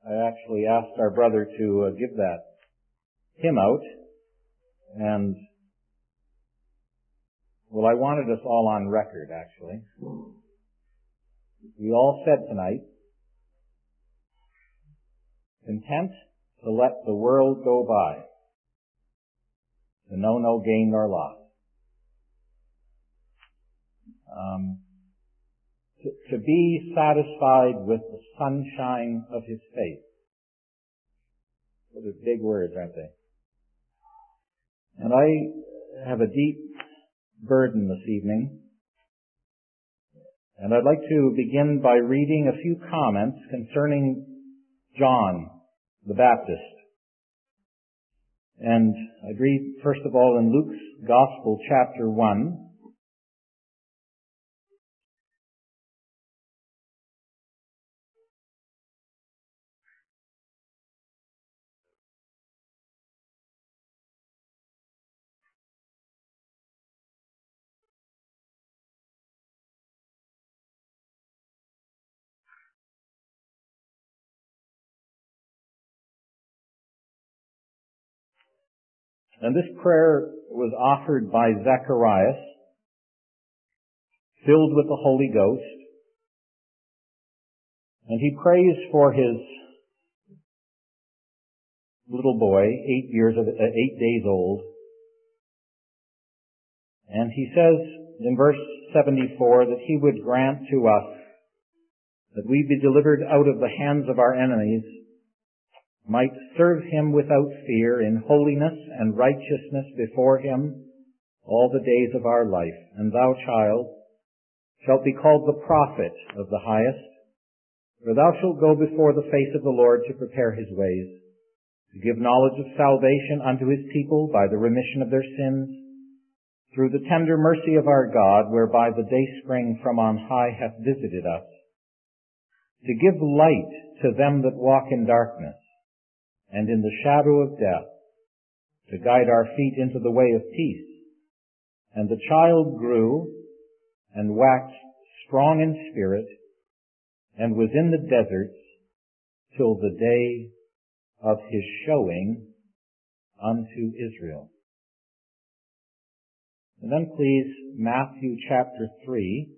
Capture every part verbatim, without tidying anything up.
I actually asked our brother to uh, give that hymn out, and, well, I wanted us all on record, actually. We all said tonight, content to let the world go by, to know no gain nor loss. Um, to, to be satisfied with the sunshine of His face. Those are big words, aren't they? And I have a deep burden this evening. And I'd like to begin by reading a few comments concerning John the Baptist. And I'd read, first of all, in Luke's Gospel, chapter one. And this prayer was offered by Zacharias, filled with the Holy Ghost. And he prays for his little boy, eight years of, uh, eight days old. And he says in verse seventy-four that he would grant to us that we be delivered out of the hands of our enemies, might serve Him without fear in holiness and righteousness before Him all the days of our life. And thou, child, shalt be called the prophet of the highest, for thou shalt go before the face of the Lord to prepare His ways, to give knowledge of salvation unto His people by the remission of their sins, through the tender mercy of our God, whereby the dayspring from on high hath visited us, to give light to them that walk in darkness, and in the shadow of death, to guide our feet into the way of peace. And the child grew and waxed strong in spirit, and was in the deserts till the day of His showing unto Israel. And then please, Matthew chapter three.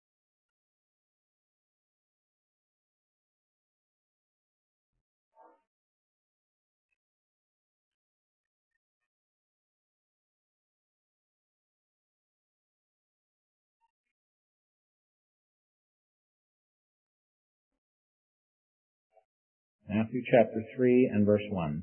Matthew chapter three and verse one.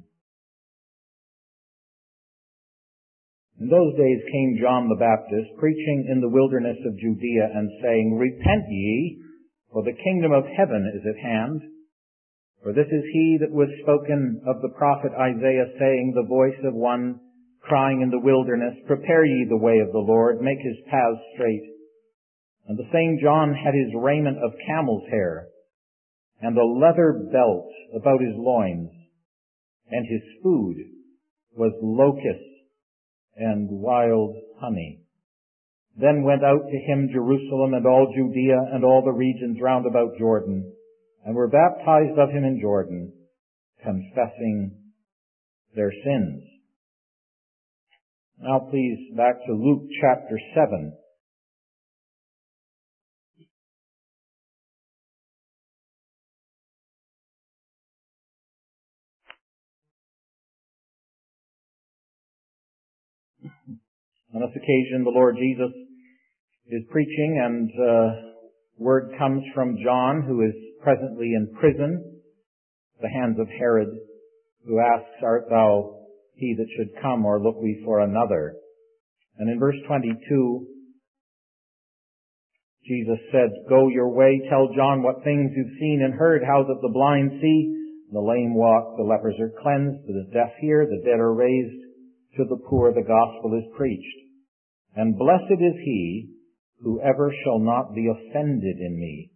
In those days came John the Baptist, preaching in the wilderness of Judea, and saying, Repent ye, for the kingdom of heaven is at hand. For this is he that was spoken of the prophet Isaiah, saying, The voice of one crying in the wilderness, Prepare ye the way of the Lord, make His paths straight. And the same John had his raiment of camel's hair, and a leather belt about his loins, and his food was locusts and wild honey. Then went out to him Jerusalem and all Judea and all the regions round about Jordan, and were baptized of him in Jordan, confessing their sins. Now please, back to Luke chapter seven. On this occasion, the Lord Jesus is preaching, and uh, word comes from John, who is presently in prison, the hands of Herod, who asks, Art thou he that should come, or look we for another? And in verse twenty-two, Jesus said, Go your way, tell John what things you've seen and heard, how that the blind see, the lame walk, the lepers are cleansed, the deaf hear, the dead are raised, to the poor the gospel is preached. And blessed is he who ever shall not be offended in me.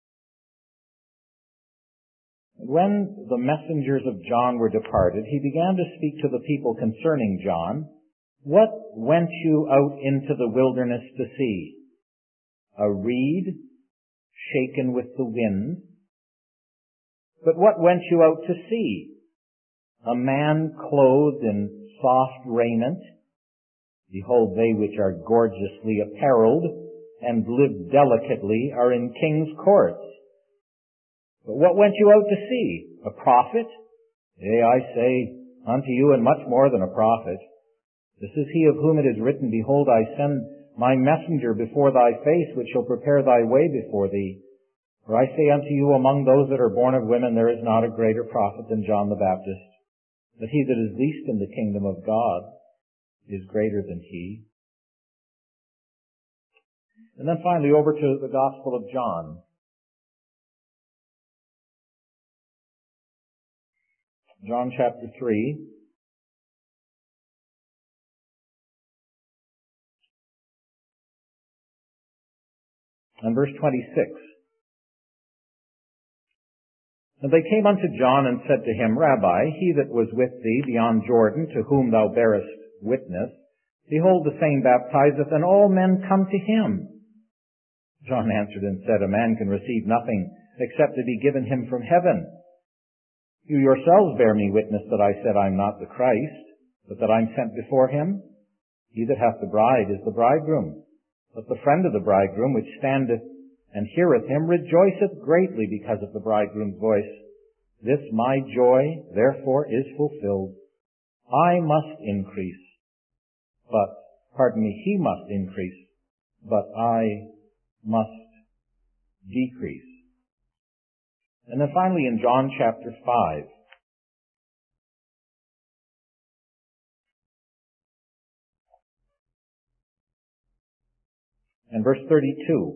When the messengers of John were departed, he began to speak to the people concerning John. What went you out into the wilderness to see? A reed shaken with the wind? But what went you out to see? A man clothed in soft raiment? Behold, they which are gorgeously apparelled and live delicately are in kings' courts. But what went you out to see? A prophet? Yea, I say unto you, and much more than a prophet. This is he of whom it is written, Behold, I send my messenger before thy face, which shall prepare thy way before thee. For I say unto you, among those that are born of women, there is not a greater prophet than John the Baptist. But he that is least in the kingdom of God is greater than he. And then finally over to the Gospel of John. John chapter three. And verse twenty-six. And they came unto John and said to him, Rabbi, he that was with thee beyond Jordan, to whom thou bearest witness, behold, the same baptizeth, and all men come to him. John answered and said, A man can receive nothing except it be given him from heaven. You yourselves bear me witness that I said, I'm not the Christ, but that I'm sent before him. He that hath the bride is the bridegroom. But the friend of the bridegroom, which standeth and heareth him, rejoiceth greatly because of the bridegroom's voice. This my joy, therefore, is fulfilled. I must increase, but, pardon me, he must increase, but I must decrease. And then finally in John chapter five, and verse thirty-two,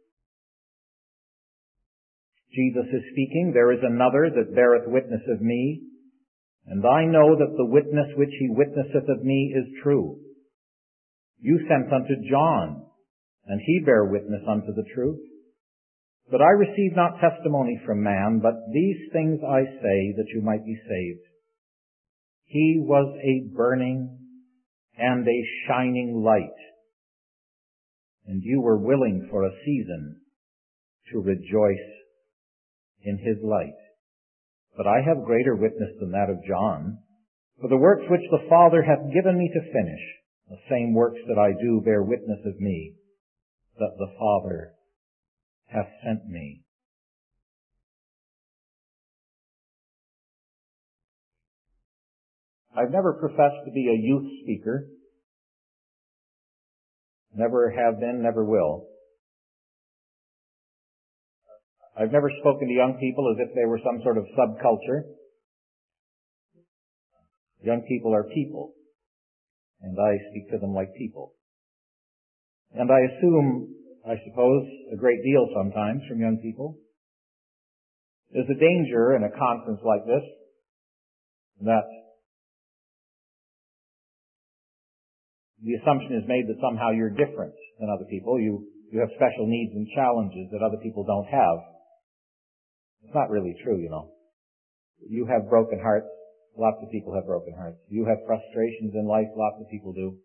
Jesus is speaking, There is another that beareth witness of me, and I know that the witness which he witnesseth of me is true. You sent unto John, and he bare witness unto the truth. But I receive not testimony from man, but these things I say, that you might be saved. He was a burning and a shining light, and you were willing for a season to rejoice in his light. But I have greater witness than that of John, for the works which the Father hath given me to finish, the same works that I do bear witness of me, that the Father hath sent me. I've never professed to be a youth speaker. Never have been, never will. I've never spoken to young people as if they were some sort of subculture. Young people are people, and I speak to them like people. And I assume, I suppose, a great deal sometimes from young people. There's a danger in a conference like this that the assumption is made that somehow you're different than other people. You, you have special needs and challenges that other people don't have. It's not really true, you know. You have broken hearts. Lots of people have broken hearts. You have frustrations in life. Lots of people do.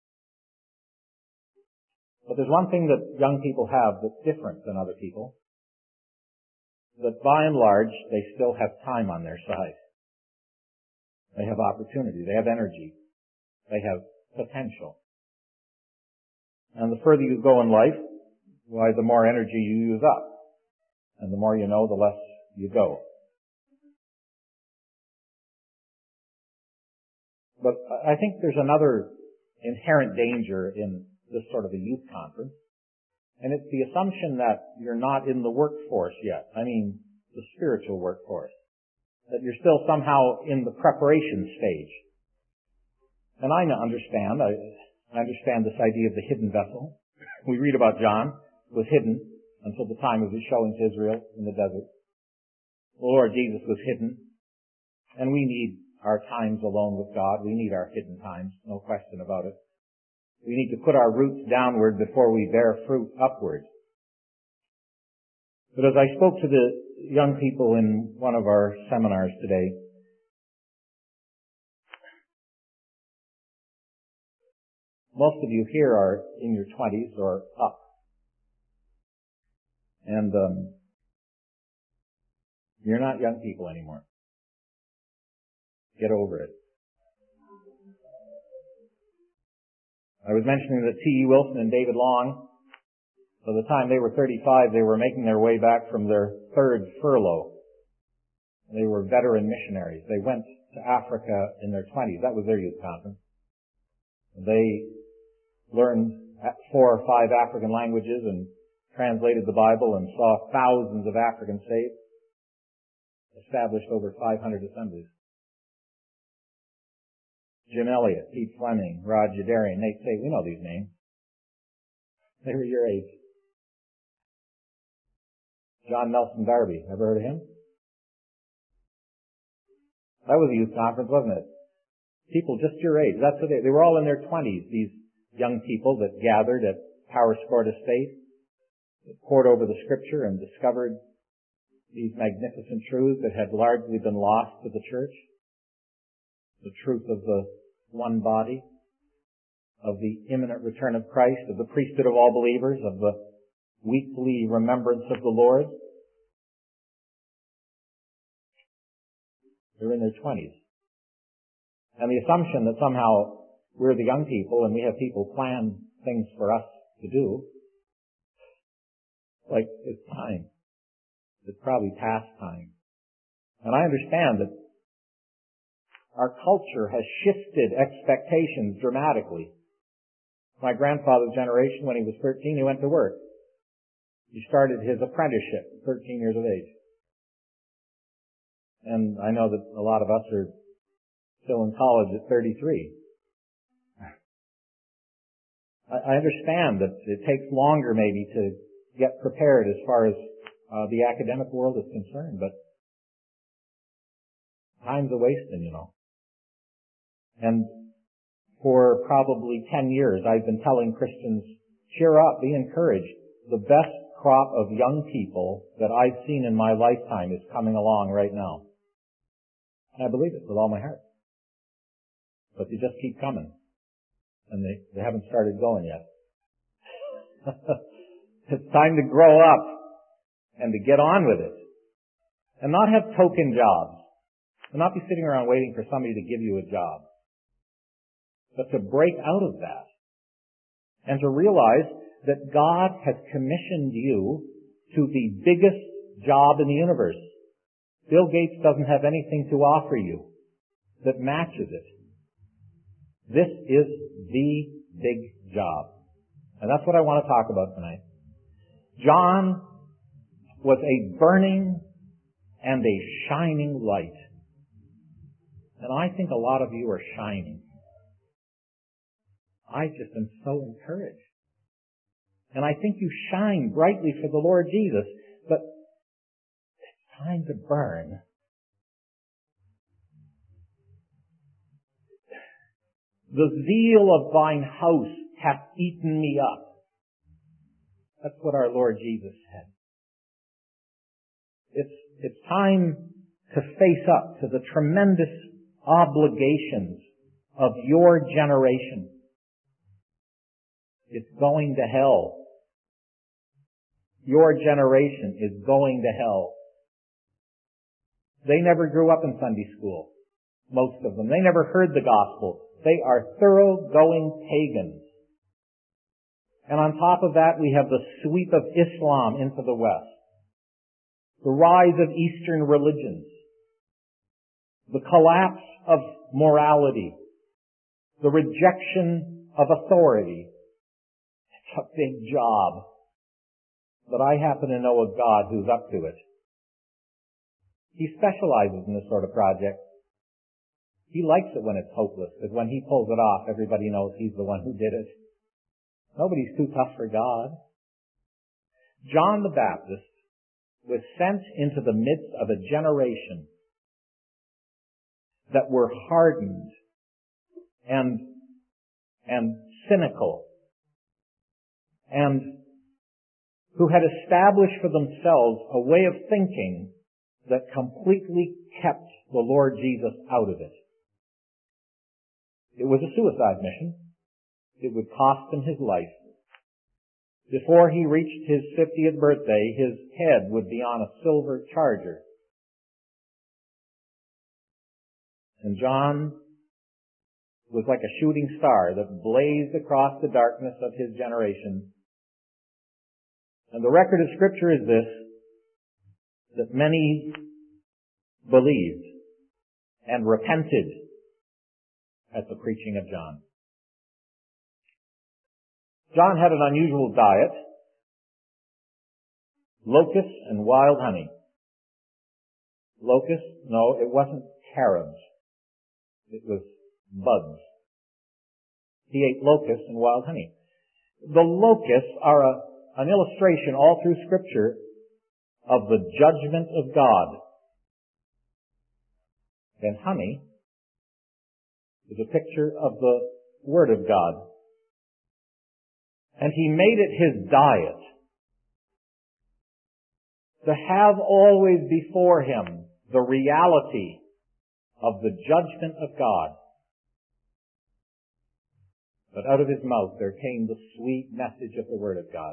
But there's one thing that young people have that's different than other people. That by and large, they still have time on their side. They have opportunity. They have energy. They have potential. And the further you go in life, why, the more energy you use up. And the more you know, the less you go. But I think there's another inherent danger in this sort of a youth conference. And it's the assumption that you're not in the workforce yet. I mean, the spiritual workforce. That you're still somehow in the preparation stage. And I understand, I, I understand this idea of the hidden vessel. We read about John, was hidden until the time of his showing to Israel in the desert. The Lord Jesus was hidden. And we need our times alone with God. We need our hidden times, no question about it. We need to put our roots downward before we bear fruit upward. But as I spoke to the young people in one of our seminars today, most of you here are in your twenties or up. And um, You're not young people anymore. Get over it. I was mentioning that T E. Wilson and David Long, by the time they were thirty-five, they were making their way back from their third furlough. They were veteran missionaries. They went to Africa in their twenties. That was their youth conference. They learned four or five African languages and translated the Bible and saw thousands of Africans saved. Established over five hundred assemblies. Jim Elliott, Pete Fleming, Rod Yadarian, Nate Say, we know these names. They were your age. John Nelson Darby, ever heard of him? That was a youth conference, wasn't it? People just your age. That's what they, they were all in their twenties, these young people that gathered at Powersport Estate, that pored over the scripture and discovered these magnificent truths that had largely been lost to the church. The truth of the one body, of the imminent return of Christ, of the priesthood of all believers, of the weekly remembrance of the Lord. They're in their twenties. And the assumption that somehow we're the young people and we have people plan things for us to do, like it's time. It's probably past time. And I understand that our culture has shifted expectations dramatically. My grandfather's generation, when he was thirteen, he went to work. He started his apprenticeship at thirteen years of age. And I know that a lot of us are still in college at thirty-three. I understand that it takes longer maybe to get prepared as far as uh, the academic world is concerned, but time's a wasting, you know. And for probably ten years, I've been telling Christians, cheer up, be encouraged. The best crop of young people that I've seen in my lifetime is coming along right now. And I believe it with all my heart. But they just keep coming. And they, they haven't started going yet. It's time to grow up and to get on with it. And not have token jobs. And not be sitting around waiting for somebody to give you a job. But to break out of that. And to realize that God has commissioned you to the biggest job in the universe. Bill Gates doesn't have anything to offer you that matches it. This is the big job. And that's what I want to talk about tonight. John was a burning and a shining light. And I think a lot of you are shining. I just am so encouraged. And I think you shine brightly for the Lord Jesus, but it's time to burn. The zeal of thine house hath eaten me up. That's what our Lord Jesus said. It's, it's time to face up to the tremendous obligations of your generation. It's going to hell. Your generation is going to hell. They never grew up in Sunday school. Most of them. They never heard the gospel. They are thoroughgoing pagans. And on top of that, we have the sweep of Islam into the West. The rise of Eastern religions. The collapse of morality. The rejection of authority. It's a big job. But I happen to know a God who's up to it. He specializes in this sort of project. He likes it when it's hopeless, because when he pulls it off, everybody knows he's the one who did it. Nobody's too tough for God. John the Baptist was sent into the midst of a generation that were hardened and, and cynical, and who had established for themselves a way of thinking that completely kept the Lord Jesus out of it. It was a suicide mission. It would cost him his life. Before he reached his fiftieth birthday, his head would be on a silver charger And John was like a shooting star that blazed across the darkness of his generation. And the record of Scripture is this, that many believed and repented at the preaching of John. John had an unusual diet: locusts and wild honey. Locusts? No, it wasn't carobs. It was bugs. He ate locusts and wild honey. The locusts are a, an illustration all through Scripture of the judgment of God. And honey is a picture of the Word of God. And he made it his diet to have always before him the reality of the judgment of God. But out of his mouth there came the sweet message of the Word of God.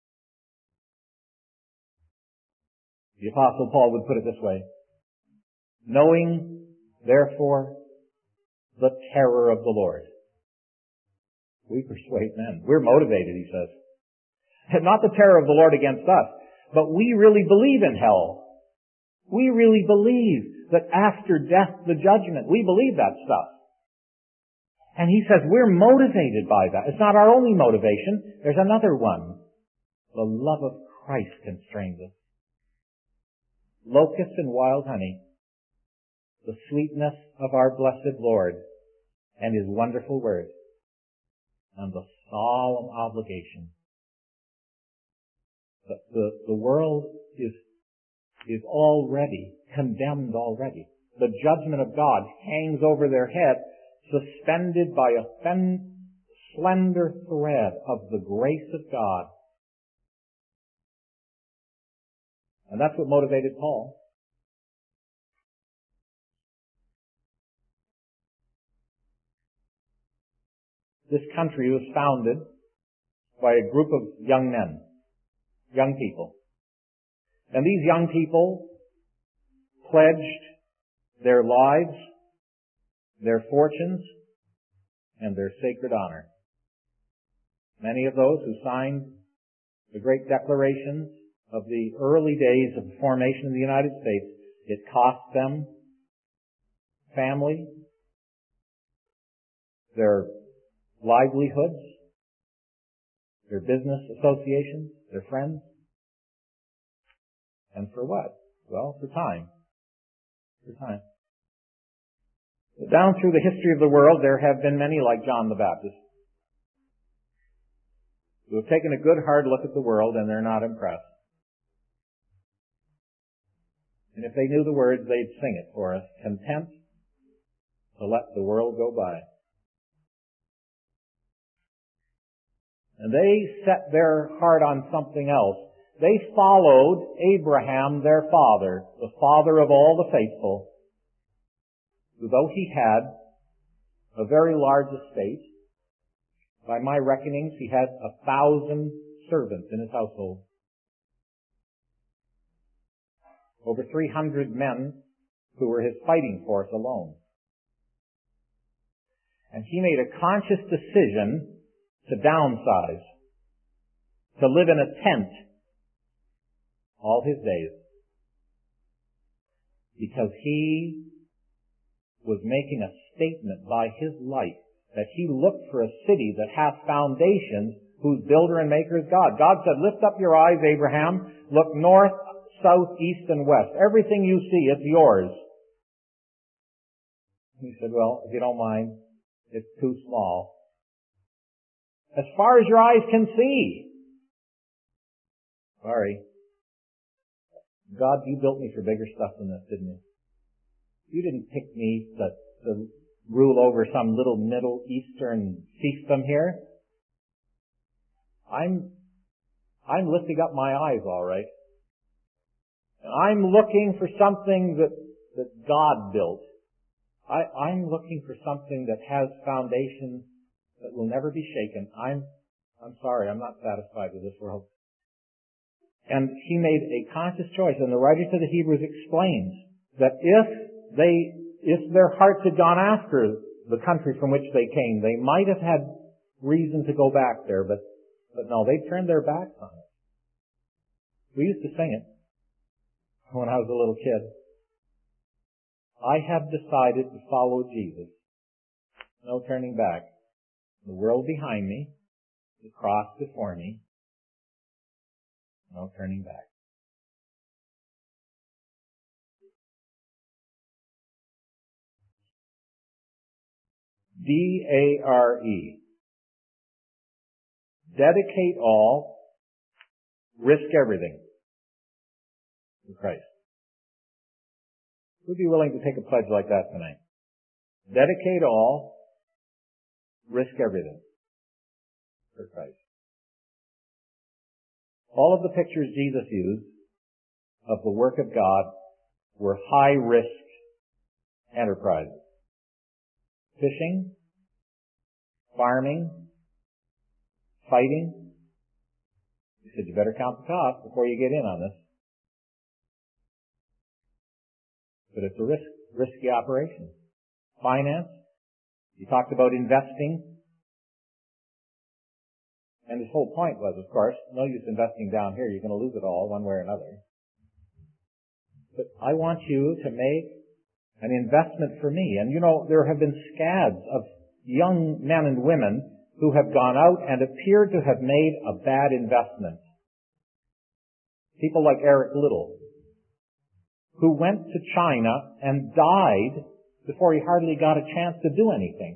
The Apostle Paul would put it this way: knowing, therefore, the terror of the Lord, we persuade men. We're motivated, he says. And not the terror of the Lord against us, but we really believe in hell. We really believe that after death, the judgment. We believe that stuff. And he says we're motivated by that. It's not our only motivation. There's another one. The love of Christ constrains us. Locusts and wild honey. The sweetness of our blessed Lord and His wonderful Word. And the solemn obligation. The, the, the world is, is already condemned already. The judgment of God hangs over their head, suspended by a thin, slender thread of the grace of God. And that's what motivated Paul. This country was founded by a group of young men, young people. And these young people pledged their lives, their fortunes, and their sacred honor. Many of those who signed the great declarations of the early days of the formation of the United States, it cost them family, their livelihoods, their business associations, their friends. And for what? Well, for time. For time. Down through the history of the world, there have been many like John the Baptist who have taken a good hard look at the world and they're not impressed. And if they knew the words, they'd sing it for us. Content to let the world go by. And they set their heart on something else. They followed Abraham, their father, the father of all the faithful, who, though he had a very large estate, by my reckonings, he had a thousand servants in his household. Over three hundred men who were his fighting force alone. And he made a conscious decision to downsize, to live in a tent all his days. Because he was making a statement by his life that he looked for a city that hath foundations, whose builder and maker is God. God said, lift up your eyes, Abraham, look north, south, east, and west. Everything you see, it's yours. He said, well, if you don't mind, it's too small. As far as your eyes can see. Sorry. God, you built me for bigger stuff than this, didn't you? You didn't pick me to, to rule over some little Middle Eastern fiefdom here. I'm, I'm lifting up my eyes, all right. I'm looking for something that, that God built. I, I'm looking for something that has foundations that will never be shaken. I'm, I'm sorry, I'm not satisfied with this world. And he made a conscious choice, and the writer to the Hebrews explains that if they, if their hearts had gone after the country from which they came, they might have had reason to go back there, but, but no, they turned their backs on it. We used to sing it when I was a little kid. I have decided to follow Jesus. No turning back. The world behind me, the cross before me. No turning back. D A R E. Dedicate all, risk everything for Christ. Who'd be willing to take a pledge like that tonight? Dedicate all, risk everything for Christ. All of the pictures Jesus used of the work of God were high-risk enterprises. Fishing, farming, fighting. He said, you better count the cost before you get in on this. But it's a risk, risky operation. Finance. He talked about investing. And his whole point was, of course, no use investing down here. You're going to lose it all one way or another. But I want you to make an investment for me. And you know, there have been scads of young men and women who have gone out and appeared to have made a bad investment. People like Eric Liddell, who went to China and died before he hardly got a chance to do anything.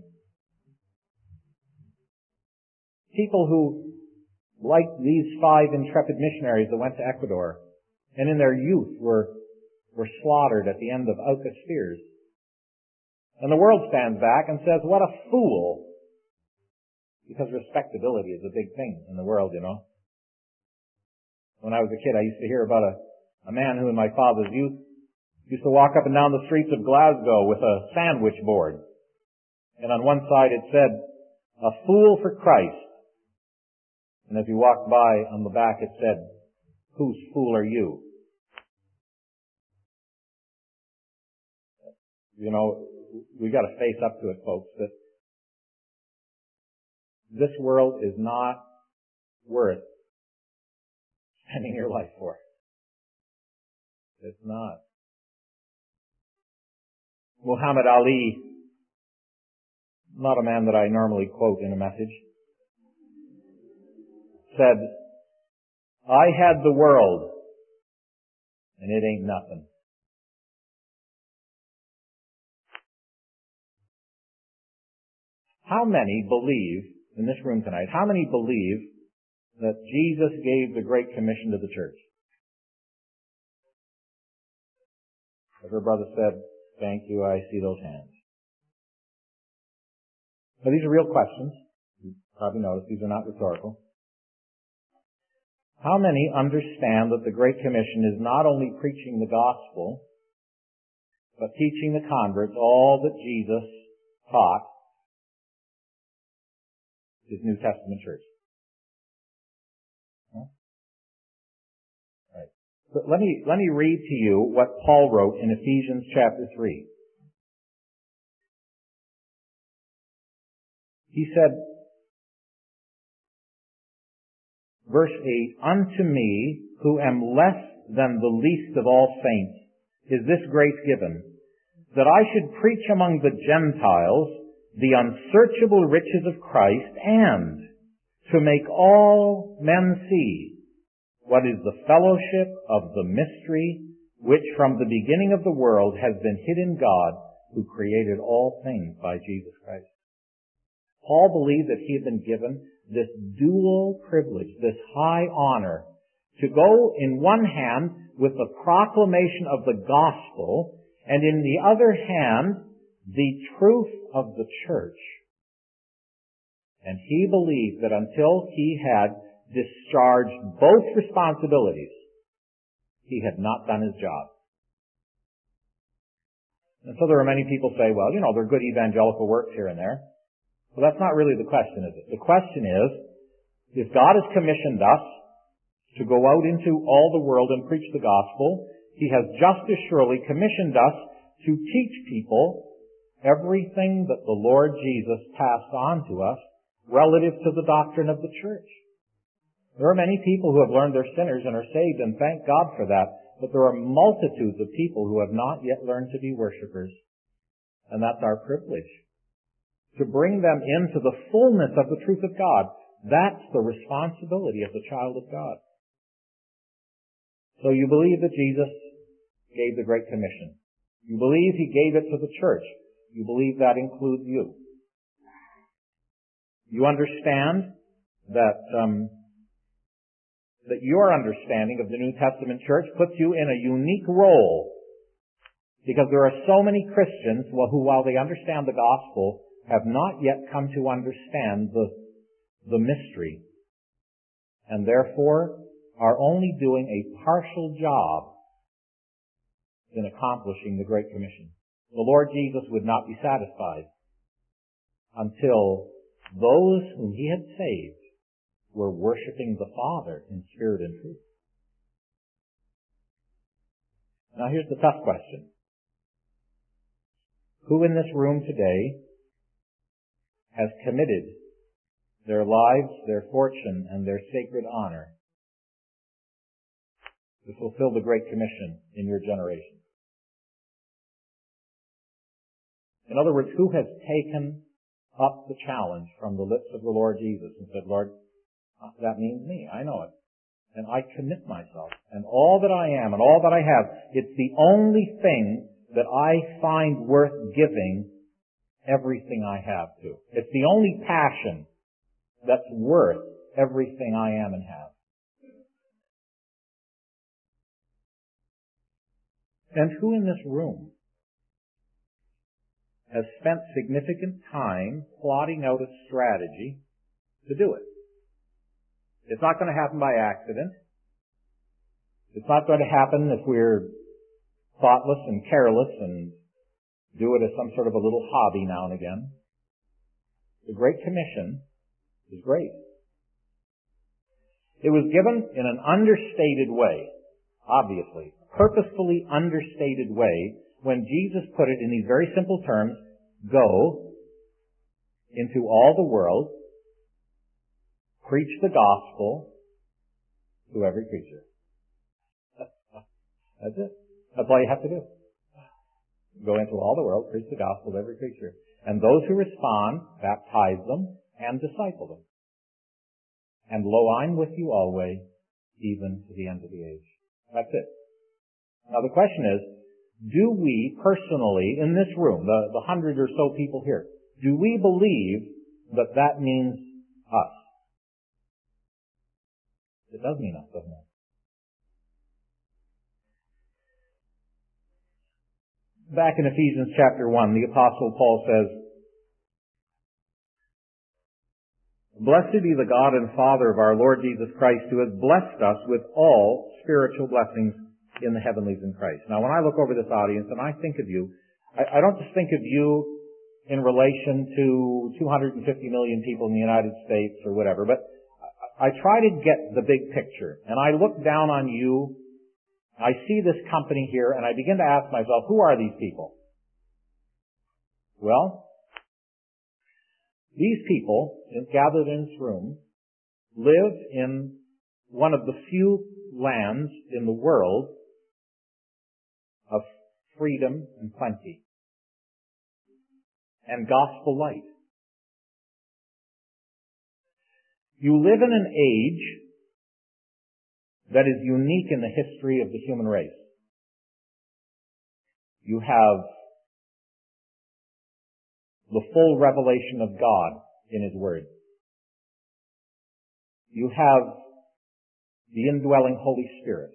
People who, like these five intrepid missionaries that went to Ecuador, and in their youth were were slaughtered at the end of Auca spears. And the world stands back and says, what a fool. Because respectability is a big thing in the world, you know. When I was a kid, I used to hear about a, a man who in my father's youth used to walk up and down the streets of Glasgow with a sandwich board. And on one side it said, a fool for Christ. And as he walked by, on the back it said, whose fool are you? You know, we got to face up to it, folks, that this world is not worth spending your life for. It's not. Muhammad Ali, not a man that I normally quote in a message, said, I had the world, and it ain't nothing. How many believe, in this room tonight, how many believe that Jesus gave the Great Commission to the church? As our brother said, thank you, I see those hands. Now these are real questions. You probably noticed these are not rhetorical. How many understand that the Great Commission is not only preaching the gospel, but teaching the converts all that Jesus taught his New Testament church? Huh? Right. But let me, let me read to you what Paul wrote in Ephesians chapter three. He said, verse eight, unto me, who am less than the least of all saints, is this grace given, that I should preach among the Gentiles the unsearchable riches of Christ, and to make all men see what is the fellowship of the mystery which from the beginning of the world has been hid in God, who created all things by Jesus Christ. Paul believed that he had been given this dual privilege, this high honor, to go in one hand with the proclamation of the gospel, and in the other hand, the truth of the church. And he believed that until he had discharged both responsibilities, he had not done his job. And so there are many people say, well, you know, there are good evangelical works here and there. Well, that's not really the question, is it? The question is, if God has commissioned us to go out into all the world and preach the gospel, he has just as surely commissioned us to teach people everything that the Lord Jesus passed on to us relative to the doctrine of the church. There are many people who have learned they're sinners and are saved, and thank God for that, but there are multitudes of people who have not yet learned to be worshipers. And that's our privilege. To bring them into the fullness of the truth of God. That's the responsibility of the child of God. So you believe that Jesus gave the Great Commission. You believe He gave it to the church. You believe that includes you. You understand that um, that your understanding of the New Testament church puts you in a unique role, because there are so many Christians who, while they understand the gospel, have not yet come to understand the, the mystery, and therefore are only doing a partial job in accomplishing the Great Commission. The Lord Jesus would not be satisfied until those whom He had saved were worshiping the Father in spirit and truth. Now here's the tough question. Who in this room today has committed their lives, their fortune, and their sacred honor to fulfill the Great Commission in your generation? In other words, who has taken up the challenge from the lips of the Lord Jesus and said, Lord, that means me. I know it. And I commit myself. And all that I am and all that I have, it's the only thing that I find worth giving everything I have to. It's the only passion that's worth everything I am and have. And who in this room has spent significant time plotting out a strategy to do it? It's not going to happen by accident. It's not going to happen if we're thoughtless and careless and do it as some sort of a little hobby now and again. The Great Commission is great. It was given in an understated way, obviously, purposefully understated way, when Jesus put it in these very simple terms: go into all the world, preach the gospel to every creature. That's it. That's all you have to do. Go into all the world, preach the gospel to every creature. And those who respond, baptize them and disciple them. And lo, I'm with you always, even to the end of the age. That's it. Now the question is, do we personally, in this room, the, the hundred or so people here, do we believe that that means us? It does mean us, doesn't it? Back in Ephesians chapter one, the Apostle Paul says, Blessed be the God and Father of our Lord Jesus Christ, who has blessed us with all spiritual blessings in the heavenlies in Christ. Now, when I look over this audience and I think of you, I, I don't just think of you in relation to two hundred fifty million people in the United States or whatever, but I try to get the big picture. And I look down on you, I see this company here, and I begin to ask myself, who are these people? Well, these people gathered in this room live in one of the few lands in the world of freedom and plenty and gospel light. You live in an age that is unique in the history of the human race. You have the full revelation of God in His Word. You have the indwelling Holy Spirit.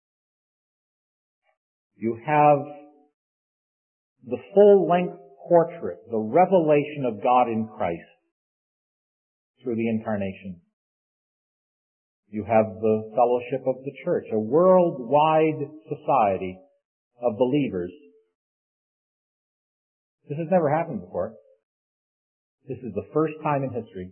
You have the full-length portrait, the revelation of God in Christ through the Incarnation. You have the fellowship of the church, a worldwide society of believers. This has never happened before. This is the first time in history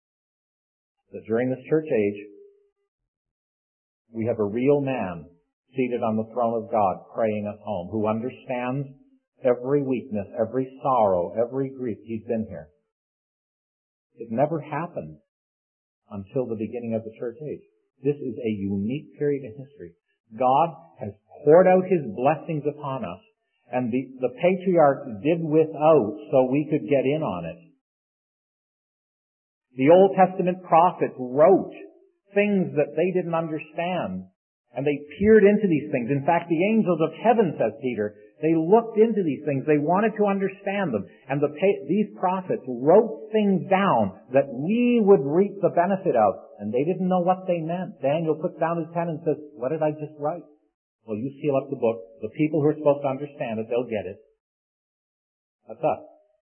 that during this church age, we have a real man, seated on the throne of God, praying us home, who understands every weakness, every sorrow, every grief. He's been here. It never happened until the beginning of the church age. This is a unique period in history. God has poured out His blessings upon us, and the, the patriarchs did without so we could get in on it. The Old Testament prophets wrote things that they didn't understand, and they peered into these things. In fact, the angels of heaven, says Peter, they looked into these things. They wanted to understand them. And the, these prophets wrote things down that we would reap the benefit of. And they didn't know what they meant. Daniel puts down his pen and says, what did I just write? Well, you seal up the book. The people who are supposed to understand it, they'll get it. That's us.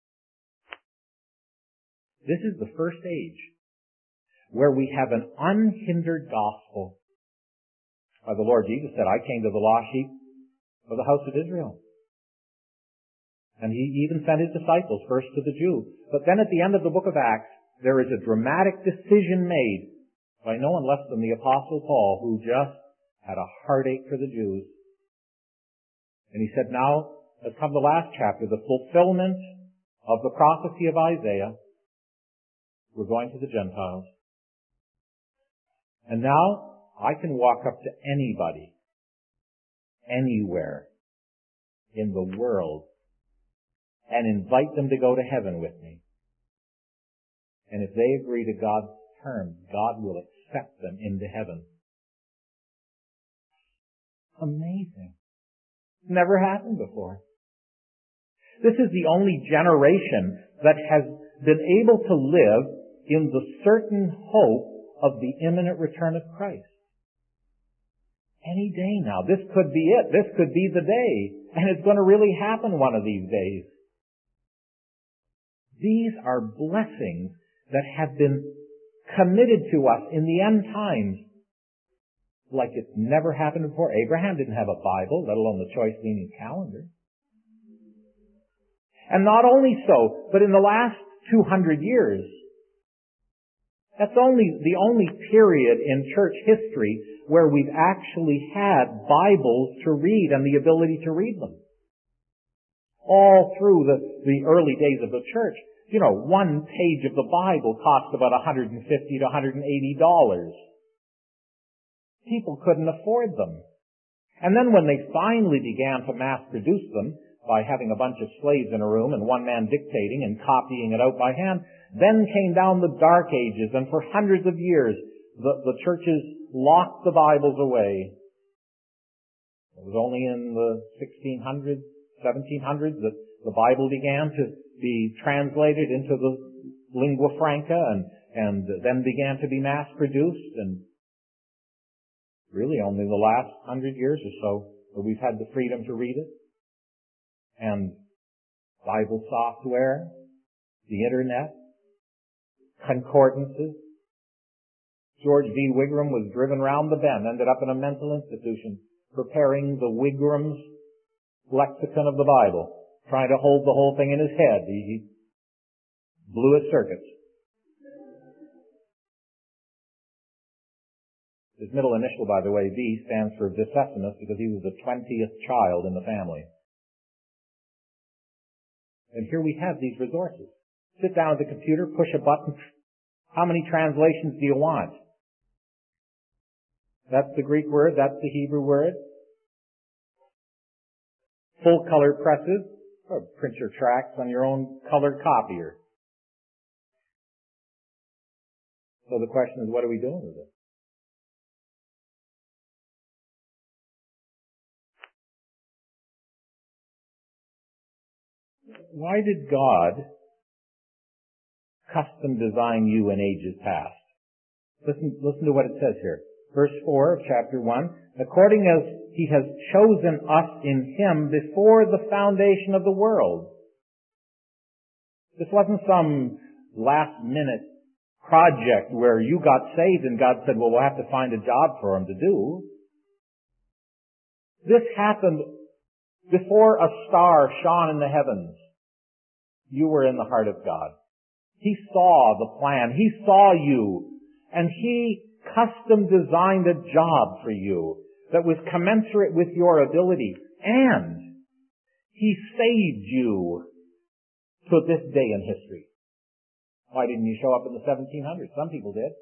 This is the first age where we have an unhindered gospel. Uh, the Lord Jesus said, I came to the lost sheep of the house of Israel. And He even sent His disciples first to the Jews. But then at the end of the book of Acts, there is a dramatic decision made by no one less than the Apostle Paul, who just had a heartache for the Jews. And he said, now has come the last chapter, the fulfillment of the prophecy of Isaiah. We're going to the Gentiles. And now I can walk up to anybody, anywhere in the world, and invite them to go to heaven with me. And if they agree to God's terms, God will accept them into heaven. Amazing. Never happened before. This is the only generation that has been able to live in the certain hope of the imminent return of Christ. Any day now. This could be it. This could be the day. And it's going to really happen one of these days. These are blessings that have been committed to us in the end times like it's never happened before. Abraham didn't have a Bible, let alone the choice leaning calendar. And not only so, but in the last two hundred years, that's only the only period in church history where we've actually had Bibles to read and the ability to read them. All through the, the early days of the church, you know, one page of the Bible cost about one hundred fifty to one hundred eighty dollars. People couldn't afford them. And then when they finally began to mass produce them by having a bunch of slaves in a room and one man dictating and copying it out by hand, then came down the Dark Ages, and for hundreds of years the, the churches locked the Bibles away. It was only in the sixteen hundreds, seventeen hundreds that the Bible began to be translated into the lingua franca and, and then began to be mass produced, and really only the last hundred years or so that we've had the freedom to read it. And Bible software, the internet, concordances. George V. Wigram was driven round the bend, ended up in a mental institution, preparing the Wigram's lexicon of the Bible, trying to hold the whole thing in his head. He, he blew his circuits. His middle initial, by the way, V, stands for Vicessimus, because he was the twentieth child in the family. And here we have these resources. Sit down at the computer, push a button. How many translations do you want? That's the Greek word, that's the Hebrew word. Full color presses, or print your tracts on your own colored copier. So the question is, what are we doing with it? Why did God custom design you in ages past? Listen, listen to what it says here. Verse four of chapter one. According as He has chosen us in Him before the foundation of the world. This wasn't some last minute project where you got saved and God said, well, we'll have to find a job for him to do. This happened before a star shone in the heavens. You were in the heart of God. He saw the plan. He saw you. And He custom designed a job for you. that was commensurate with your ability. And He saved you to this day in history. Why didn't you show up in the seventeen hundreds? Some people did.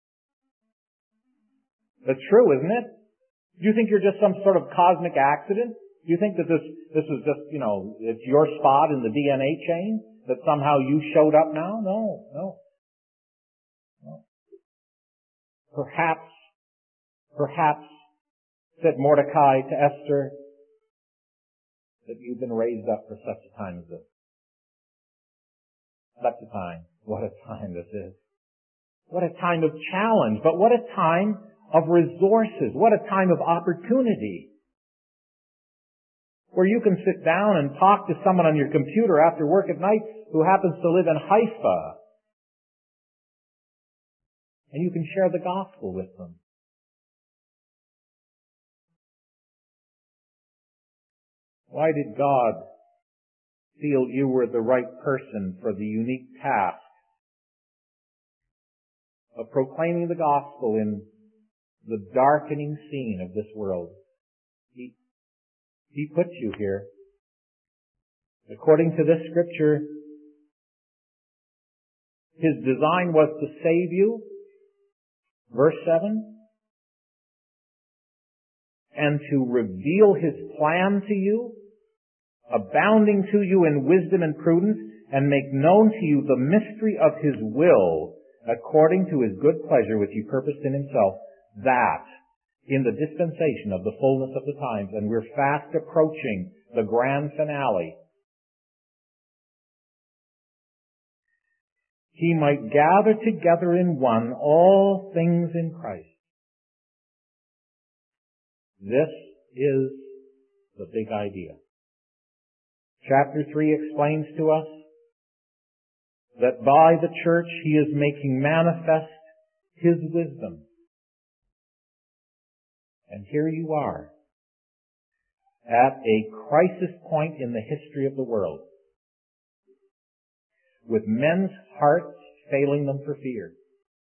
That's true, isn't it? Do you think you're just some sort of cosmic accident? Do you think that this, this was just, you know, it's your spot in the D N A chain? That somehow you showed up now? No, no. no. Perhaps, perhaps, said Mordecai to Esther, that you've been raised up for such a time as this. Such a time. What a time this is. What a time of challenge, but what a time of resources. What a time of opportunity. Where you can sit down and talk to someone on your computer after work at night who happens to live in Haifa. And you can share the gospel with them. Why did God feel you were the right person for the unique task of proclaiming the gospel in the darkening scene of this world? He, he put you here. According to this scripture, His design was to save you, verse seven, and to reveal His plan to you, abounding to you in wisdom and prudence, and make known to you the mystery of His will, according to His good pleasure which He purposed in Himself, that in the dispensation of the fullness of the times, and we're fast approaching the grand finale, He might gather together in one all things in Christ. This is the big idea. Chapter three explains to us that by the church He is making manifest His wisdom. And here you are, at a crisis point in the history of the world, with men's hearts failing them for fear.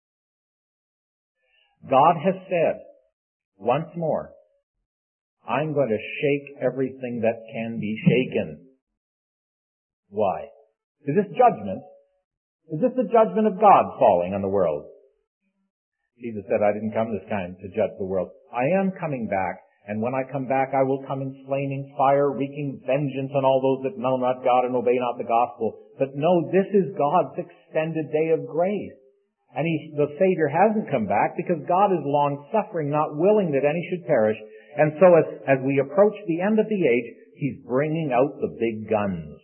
God has said, once more, I'm going to shake everything that can be shaken. Why? Is this judgment? Is this the judgment of God falling on the world? Jesus said, I didn't come this time to judge the world. I am coming back, and when I come back, I will come in flaming fire, wreaking vengeance on all those that know not God and obey not the gospel. But no, this is God's extended day of grace. And he, the Savior hasn't come back because God is long-suffering, not willing that any should perish. And so as, as we approach the end of the age, He's bringing out the big guns.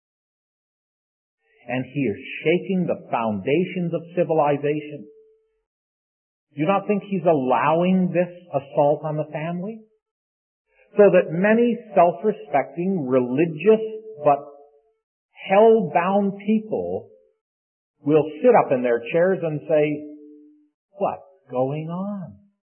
And He is shaking the foundations of civilization. Do you not think He's allowing this assault on the family? So that many self-respecting, religious, but hell-bound people will sit up in their chairs and say, what's going on?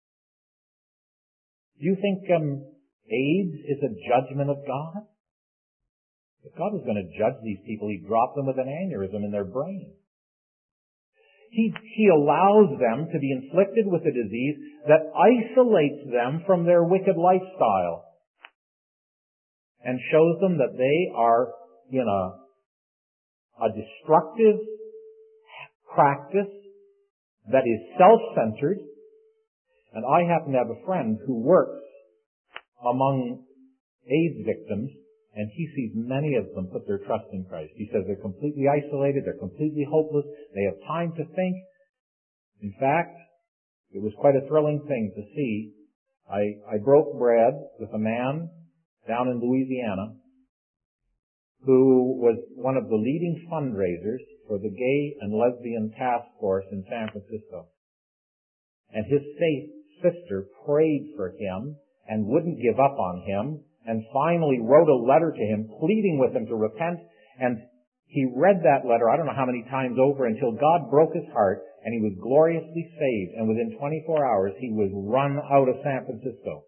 Do you think um, AIDS is a judgment of God? If God was going to judge these people, He'd drop them with an aneurysm in their brain. He, he allows them to be inflicted with a disease that isolates them from their wicked lifestyle and shows them that they are in a, a destructive practice that is self-centered. And I happen to have a friend who works among AIDS victims, and he sees many of them put their trust in Christ. He says they're completely isolated, they're completely hopeless, they have time to think. In fact, it was quite a thrilling thing to see. I, I broke bread with a man down in Louisiana who was one of the leading fundraisers for the Gay and Lesbian Task Force in San Francisco. And his sister prayed for him and wouldn't give up on him, and finally wrote a letter to him pleading with him to repent. And he read that letter I don't know how many times over until God broke his heart and he was gloriously saved. And within twenty-four hours he was run out of San Francisco.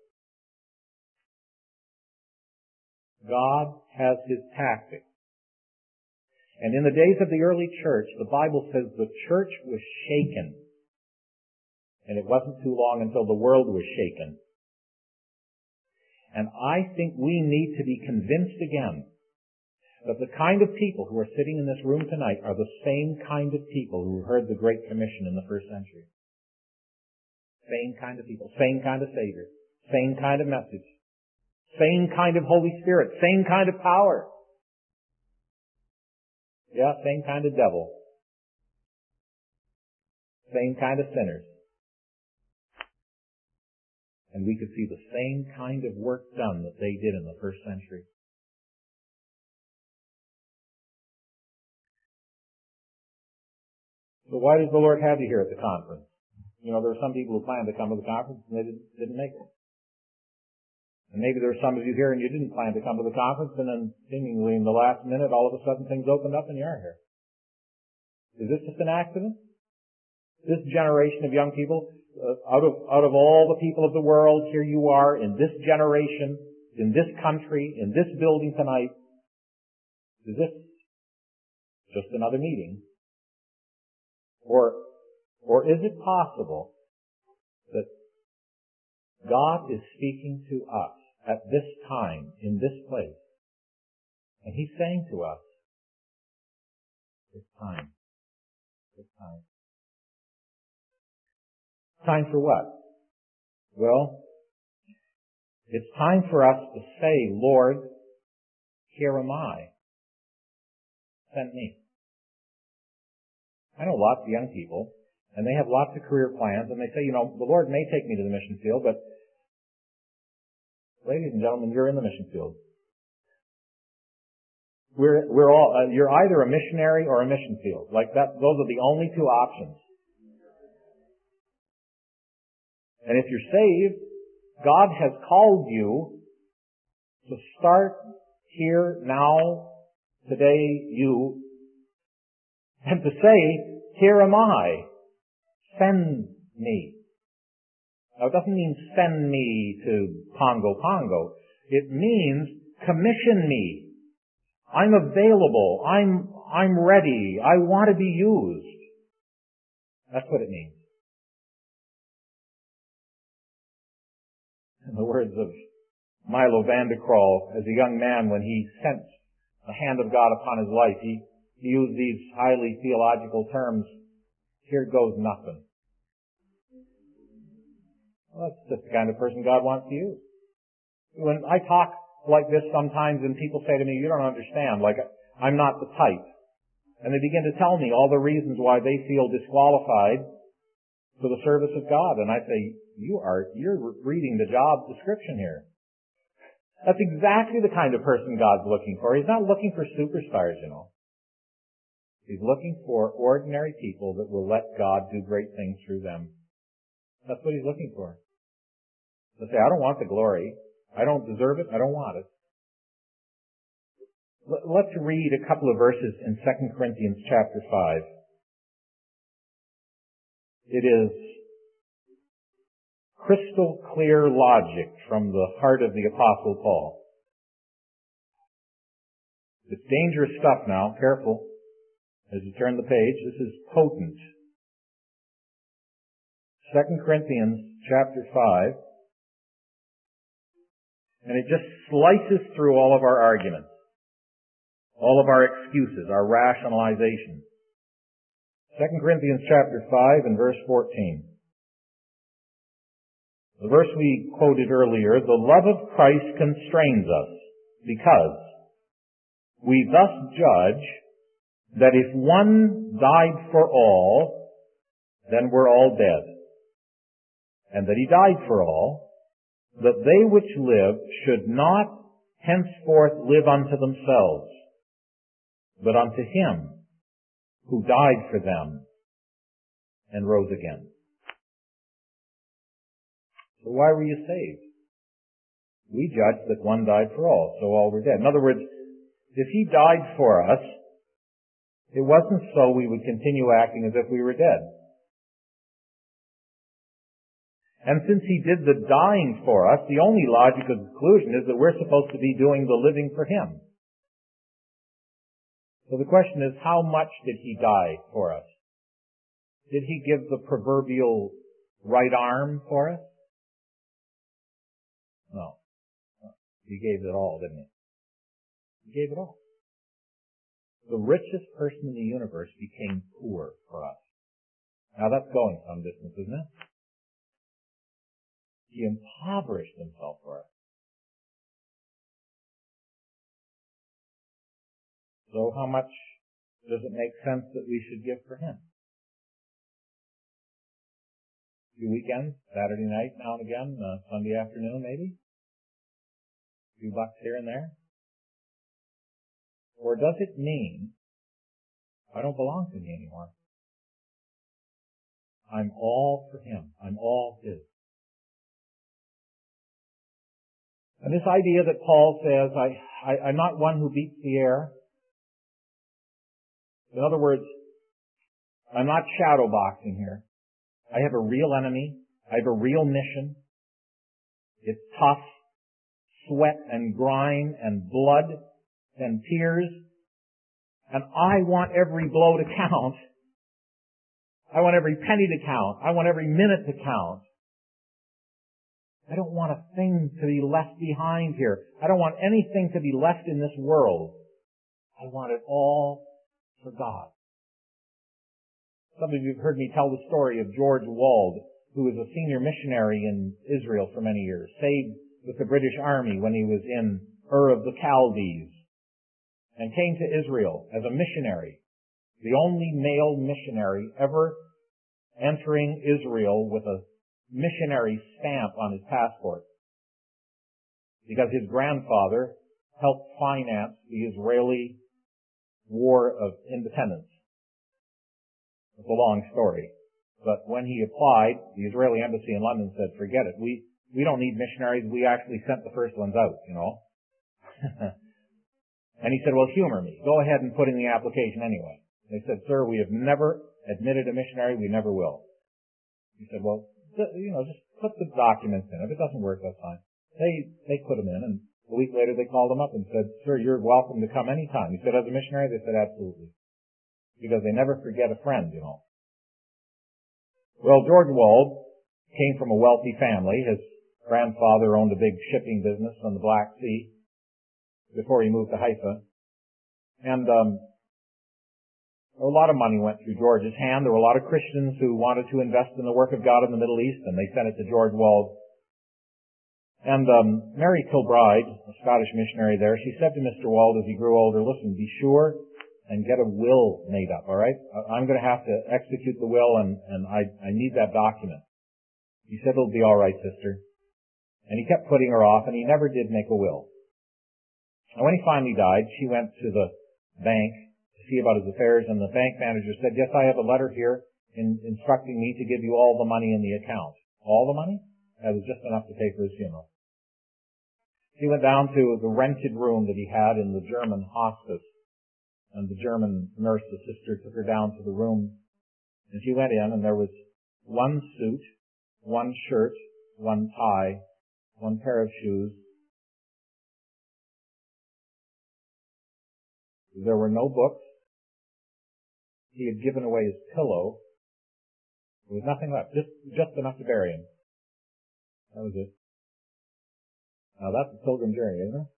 God has His tactics. And in the days of the early church, the Bible says the church was shaken. And it wasn't too long until the world was shaken. And I think we need to be convinced again that the kind of people who are sitting in this room tonight are the same kind of people who heard the Great Commission in the first century. Same kind of people, same kind of Savior, same kind of message, same kind of Holy Spirit, same kind of power. Yeah, same kind of devil. Same kind of sinners. And we could see the same kind of work done that they did in the first century. So why does the Lord have you here at the conference? You know, there are some people who planned to come to the conference and they didn't, didn't make it. And maybe there are some of you here and you didn't plan to come to the conference, and then seemingly in the last minute, all of a sudden things opened up and you are here. Is this just an accident? This generation of young people, uh, out of out of all the people of the world, here you are in this generation, in this country, in this building tonight. Is this just another meeting? Or, or is it possible that God is speaking to us at this time, in this place, and He's saying to us, it's time. It's time. Time for what? Well, it's time for us to say, Lord, here am I. Send me. I know lots of young people, and they have lots of career plans, and they say, you know, the Lord may take me to the mission field, but ladies and gentlemen, you're in the mission field. We're, we're all, uh, you're either a missionary or a mission field. Like that, those are the only two options. And if you're saved, God has called you to start here, now, today, you, and to say, here am I. Send me. Now, it doesn't mean send me to Pongo Pongo. It means commission me. I'm available. I'm, I'm ready. I want to be used. That's what it means. In the words of Milo van der Kraal, as a young man, when he sensed the hand of God upon his life, he, he used these highly theological terms. Here goes nothing. Well, that's just the kind of person God wants to use. When I talk like this sometimes and people say to me, you don't understand, like I'm not the type. And they begin to tell me all the reasons why they feel disqualified for the service of God. And I say, you are, you're reading the job description here. That's exactly the kind of person God's looking for. He's not looking for superstars, you know. He's looking for ordinary people that will let God do great things through them. That's what He's looking for. They say, I don't want the glory. I don't deserve it. I don't want it. Let's read a couple of verses in Second Corinthians chapter five. It is crystal clear logic from the heart of the Apostle Paul. It's dangerous stuff now. Careful as you turn the page. This is potent. Second Corinthians chapter five. And it just slices through all of our arguments, all of our excuses, our rationalizations. Second Corinthians chapter five and verse fourteen. The verse we quoted earlier, the love of Christ constrains us, because we thus judge that if one died for all, then we're all dead. And that He died for all, that they which live should not henceforth live unto themselves, but unto Him who died for them and rose again. So why were you saved? We judged that one died for all, so all were dead. In other words, if He died for us, it wasn't so we would continue acting as if we were dead. And since He did the dying for us, the only logical conclusion is that we're supposed to be doing the living for Him. So the question is, how much did He die for us? Did He give the proverbial right arm for us? No. He gave it all, didn't he? He gave it all. The richest person in the universe became poor for us. Now that's going some distance, isn't it? He impoverished himself for us. So how much does it make sense that we should give for him? A few weekends, Saturday night now and again, uh, Sunday afternoon maybe? A few bucks here and there? Or does it mean I don't belong to me anymore? I'm all for him. I'm all his. And this idea that Paul says, I, I, I'm not one who beats the air. In other words, I'm not shadow boxing here. I have a real enemy. I have a real mission. It's tough, sweat and grime and blood and tears. And I want every blow to count. I want every penny to count. I want every minute to count. I don't want a thing to be left behind here. I don't want anything to be left in this world. I want it all for God. Some of you have heard me tell the story of George Wald, who was a senior missionary in Israel for many years, saved with the British Army when he was in Ur of the Chaldees, and came to Israel as a missionary, the only male missionary ever entering Israel with a missionary stamp on his passport, because his grandfather helped finance the Israeli War of Independence. It's a long story. But when he applied, the Israeli embassy in London said, forget it. We, we don't need missionaries. We actually sent the first ones out, you know. And he said, well, humor me. Go ahead and put in the application anyway. They said, sir, we have never admitted a missionary. We never will. He said, well, you know, just put the documents in. If it doesn't work, that's fine. They, they put them in, and a week later they called him up and said, sir, you're welcome to come anytime. He said, as a missionary? They said, absolutely. Because they never forget a friend, you know. Well, George Wald came from a wealthy family. His grandfather owned a big shipping business on the Black Sea before he moved to Haifa. And um, a lot of money went through George's hand. There were a lot of Christians who wanted to invest in the work of God in the Middle East, and they sent it to George Wald. And um, Mary Kilbride, a Scottish missionary there, she said to Mister Wald as he grew older, listen, be sure and get a will made up, all right? I'm going to have to execute the will, and, and I, I need that document. He said, it'll be all right, sister. And he kept putting her off, and he never did make a will. And when he finally died, she went to the bank to see about his affairs, and the bank manager said, yes, I have a letter here in, instructing me to give you all the money in the account. All the money? That was just enough to pay for his funeral. He went down to the rented room that he had in the German hospice. And the German nurse, the sister, took her down to the room, and she went in, and there was one suit, one shirt, one tie, one pair of shoes. There were no books. He had given away his pillow. There was nothing left, just, just enough to bury him. That was it. Now that's a pilgrim journey, isn't it?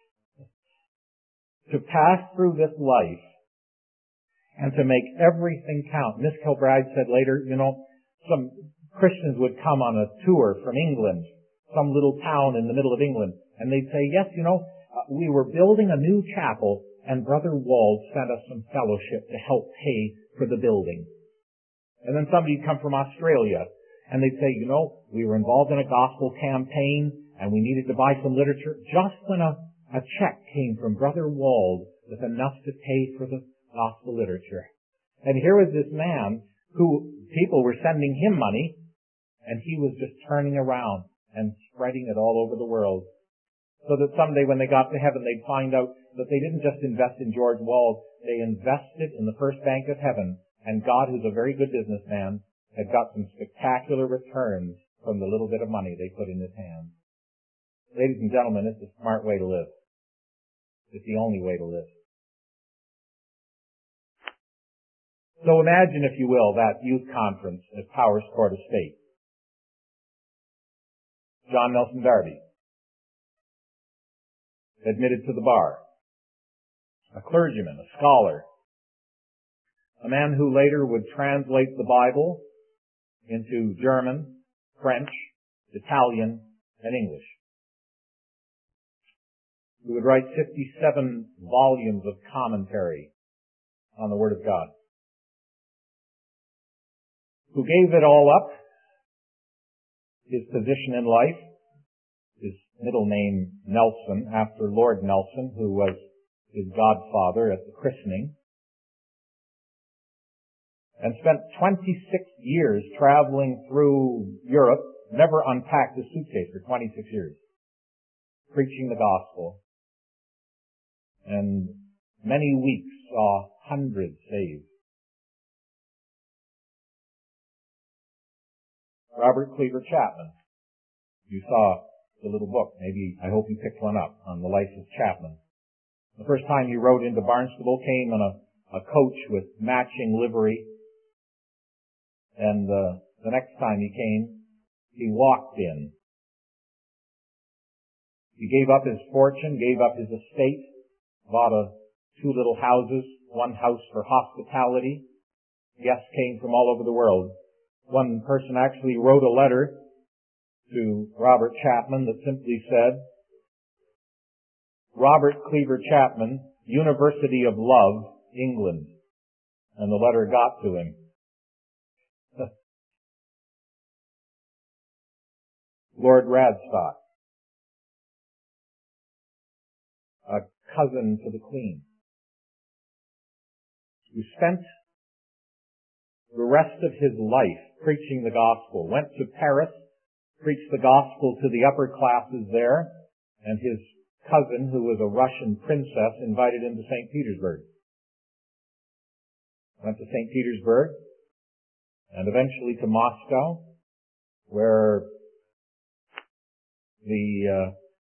To pass through this life and to make everything count. Miss Kilbride said later, you know, some Christians would come on a tour from England, some little town in the middle of England, and they'd say, yes, you know, uh, we were building a new chapel, and Brother Wald sent us some fellowship to help pay for the building. And then somebody'd come from Australia, and they'd say, you know, we were involved in a gospel campaign, and we needed to buy some literature. Just when a A check came from Brother Wald with enough to pay for the gospel literature. And here was this man who people were sending him money, and he was just turning around and spreading it all over the world. So that someday when they got to heaven, they'd find out that they didn't just invest in George Wald, they invested in the first bank of heaven, and God, who's a very good businessman, had got some spectacular returns from the little bit of money they put in his hands. Ladies and gentlemen, it's a smart way to live. It's the only way to live. So imagine, if you will, that youth conference at Powers Court Estate. John Nelson Darby. admitted to the bar. A clergyman, a scholar, a man who later would translate the Bible into German, French, Italian, and English. He would write fifty-seven volumes of commentary on the Word of God. Who gave it all up, his position in life, his middle name Nelson, after Lord Nelson, who was his godfather at the christening, and spent twenty-six years traveling through Europe, never unpacked his suitcase for twenty-six years, preaching the gospel, and many weeks saw hundreds saved. Robert Cleaver Chapman. You saw the little book. Maybe, I hope you picked one up on the life of Chapman. The first time he rode into Barnstable, came in a, a coach with matching livery. And uh, the next time he came, he walked in. He gave up his fortune, gave up his estate, bought a, two little houses, one house for hospitality. Guests came from all over the world. One person actually wrote a letter to Robert Chapman that simply said, Robert Cleaver Chapman, University of Love, England. And the letter got to him. Lord Radstock, a cousin to the Queen, who spent the rest of his life preaching the gospel, went to Paris, preached the gospel to the upper classes there, and his cousin, who was a Russian princess, invited him to Saint Petersburg. Went to Saint Petersburg, and eventually to Moscow, where the uh,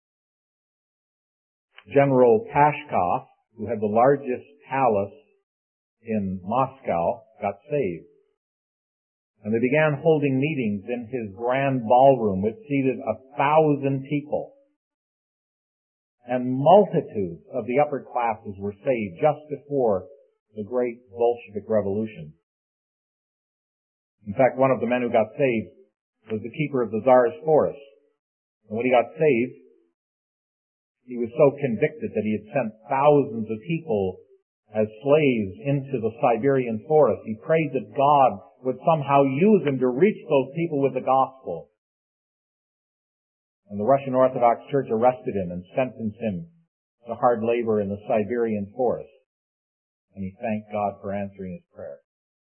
General Pashkov, who had the largest palace in Moscow, got saved. And they began holding meetings in his grand ballroom, which seated a thousand people. And multitudes of the upper classes were saved just before the great Bolshevik Revolution. In fact, one of the men who got saved was the keeper of the Tsar's forest. And when he got saved, he was so convicted that he had sent thousands of people as slaves into the Siberian forest. He prayed that God would somehow use him to reach those people with the gospel. And the Russian Orthodox Church arrested him and sentenced him to hard labor in the Siberian forest. And he thanked God for answering his prayer.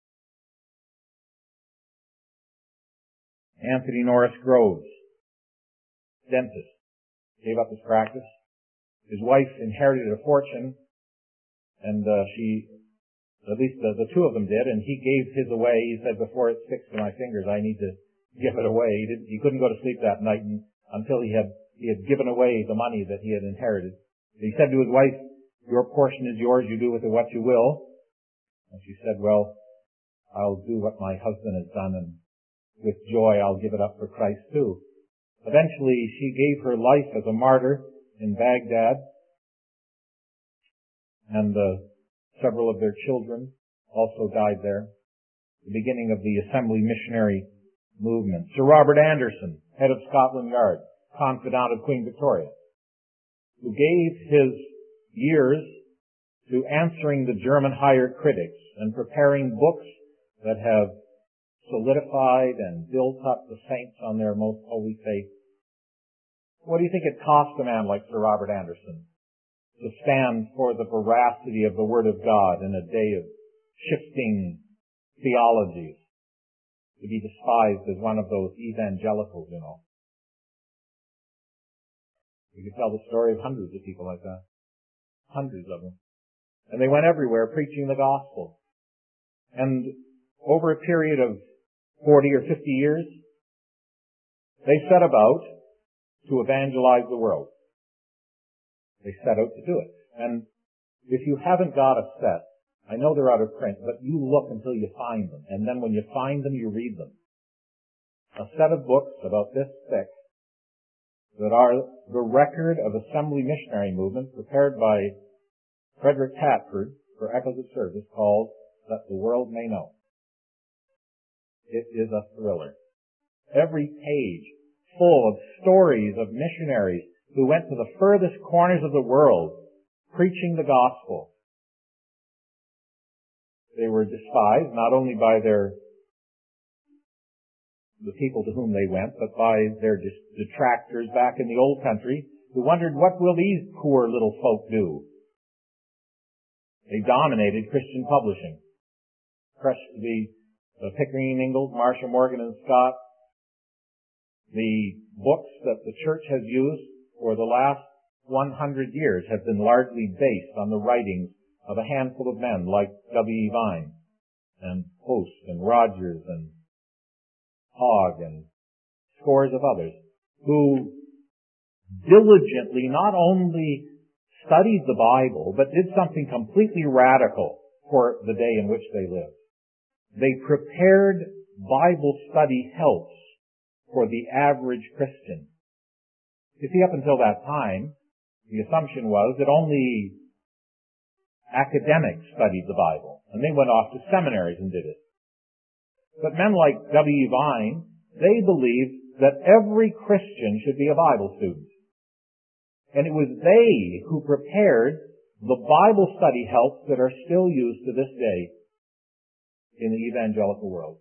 Anthony Norris Groves, dentist, gave up his practice. His wife inherited a fortune, and uh, she, at least the, the two of them did, and he gave his away. He said, before it sticks to my fingers, I need to give it away. He, didn't, he couldn't go to sleep that night and, until he had he had given away the money that he had inherited. He said to his wife, your portion is yours, you do with it what you will. And she said, well, I'll do what my husband has done, and with joy I'll give it up for Christ too. Eventually she gave her life as a martyr in Baghdad, and uh, several of their children also died there. The beginning of the Assembly Missionary Movement. Sir Robert Anderson, head of Scotland Yard, confidant of Queen Victoria, who gave his years to answering the German higher critics and preparing books that have solidified and built up the saints on their most holy faith. What do you think it cost a man like Sir Robert Anderson to stand for the veracity of the Word of God in a day of shifting theologies, to be despised as one of those evangelicals, you know? We could tell the story of hundreds of people like that. Hundreds of them. And they went everywhere preaching the gospel. And over a period of forty or fifty years, they set about to evangelize the world. They set out to do it. And if you haven't got a set, I know they're out of print, but you look until you find them. And then when you find them, you read them. A set of books about this thick that are the record of assembly missionary movement prepared by Frederick Tatford for Echoes of Service called That the World May Know. It is a thriller. Every page full of stories of missionaries who went to the furthest corners of the world preaching the gospel. They were despised not only by their the people to whom they went, but by their detractors back in the old country who wondered, what will these poor little folk do? They dominated Christian publishing. The, the Pickering and Ingalls, Marshall, Morgan and Scott, the books that the church has used for the last one hundred years have been largely based on the writings of a handful of men like W E Vine and Post and Rogers and Hogg and scores of others who diligently not only studied the Bible but did something completely radical for the day in which they lived. They prepared Bible study helps for the average Christian. You see, up until that time, the assumption was that only academics studied the Bible, and they went off to seminaries and did it. But men like W E Vine, they believed that every Christian should be a Bible student. And it was they who prepared the Bible study helps that are still used to this day in the evangelical world.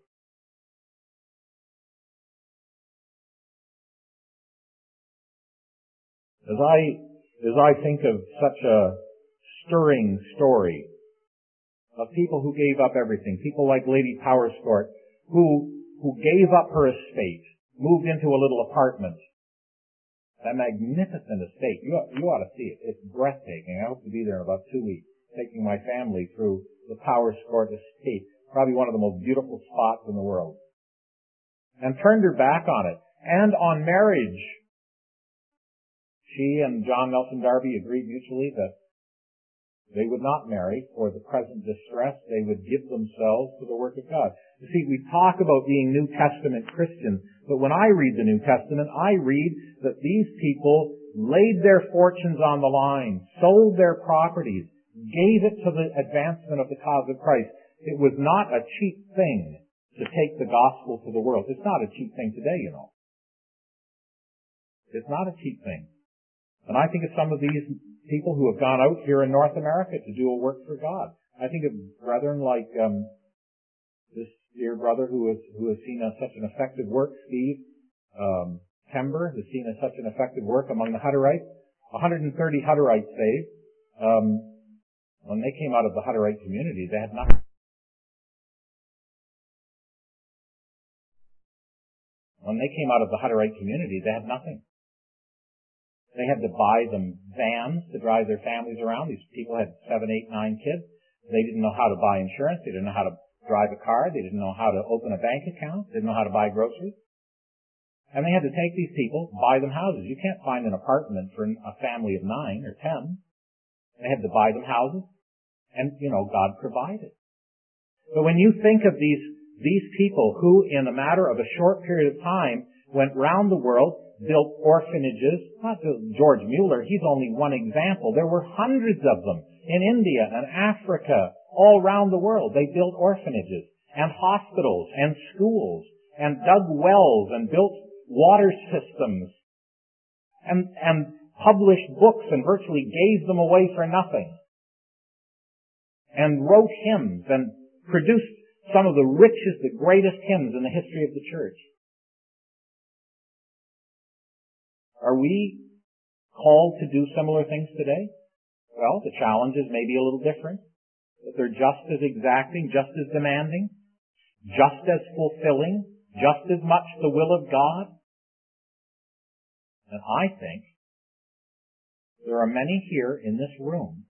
As I, as I think of such a stirring story of people who gave up everything, people like Lady Powerscourt, who, who gave up her estate, moved into a little apartment, that magnificent estate. You, you ought to see it. It's breathtaking. I hope to be there in about two weeks, taking my family through the Powerscourt estate, probably one of the most beautiful spots in the world, and turned her back on it and on marriage. She and John Nelson Darby agreed mutually that they would not marry for the present distress. They would give themselves to the work of God. You see, we talk about being New Testament Christians, but when I read the New Testament, I read that these people laid their fortunes on the line, sold their properties, gave it to the advancement of the cause of Christ. It was not a cheap thing to take the gospel to the world. It's not a cheap thing today, you know. It's not a cheap thing. And I think of some of these people who have gone out here in North America to do a work for God. I think of brethren like um, this dear brother who has who has seen a, such an effective work, Steve um, Kember, has seen a, such an effective work among the Hutterites. one hundred thirty Hutterites saved. Um, when they came out of the Hutterite community, they had nothing. When they came out of the Hutterite community, they had nothing. They had to buy them vans to drive their families around. These people had seven, eight, nine kids. They didn't know how to buy insurance. They didn't know how to drive a car. They didn't know how to open a bank account. They didn't know how to buy groceries. And they had to take these people, buy them houses. You can't find an apartment for a family of nine or ten. They had to buy them houses. And, you know, God provided. But when you think of these, these people who, in a matter of a short period of time, went round the world, built orphanages, not just George Mueller, he's only one example. There were hundreds of them in India and Africa, all around the world. They built orphanages and hospitals and schools and dug wells and built water systems and, and published books and virtually gave them away for nothing and wrote hymns and produced some of the richest, the greatest hymns in the history of the church. Are we called to do similar things today? Well, the challenges may be a little different, but they're just as exacting, just as demanding, just as fulfilling, just as much the will of God. And I think there are many here in this room,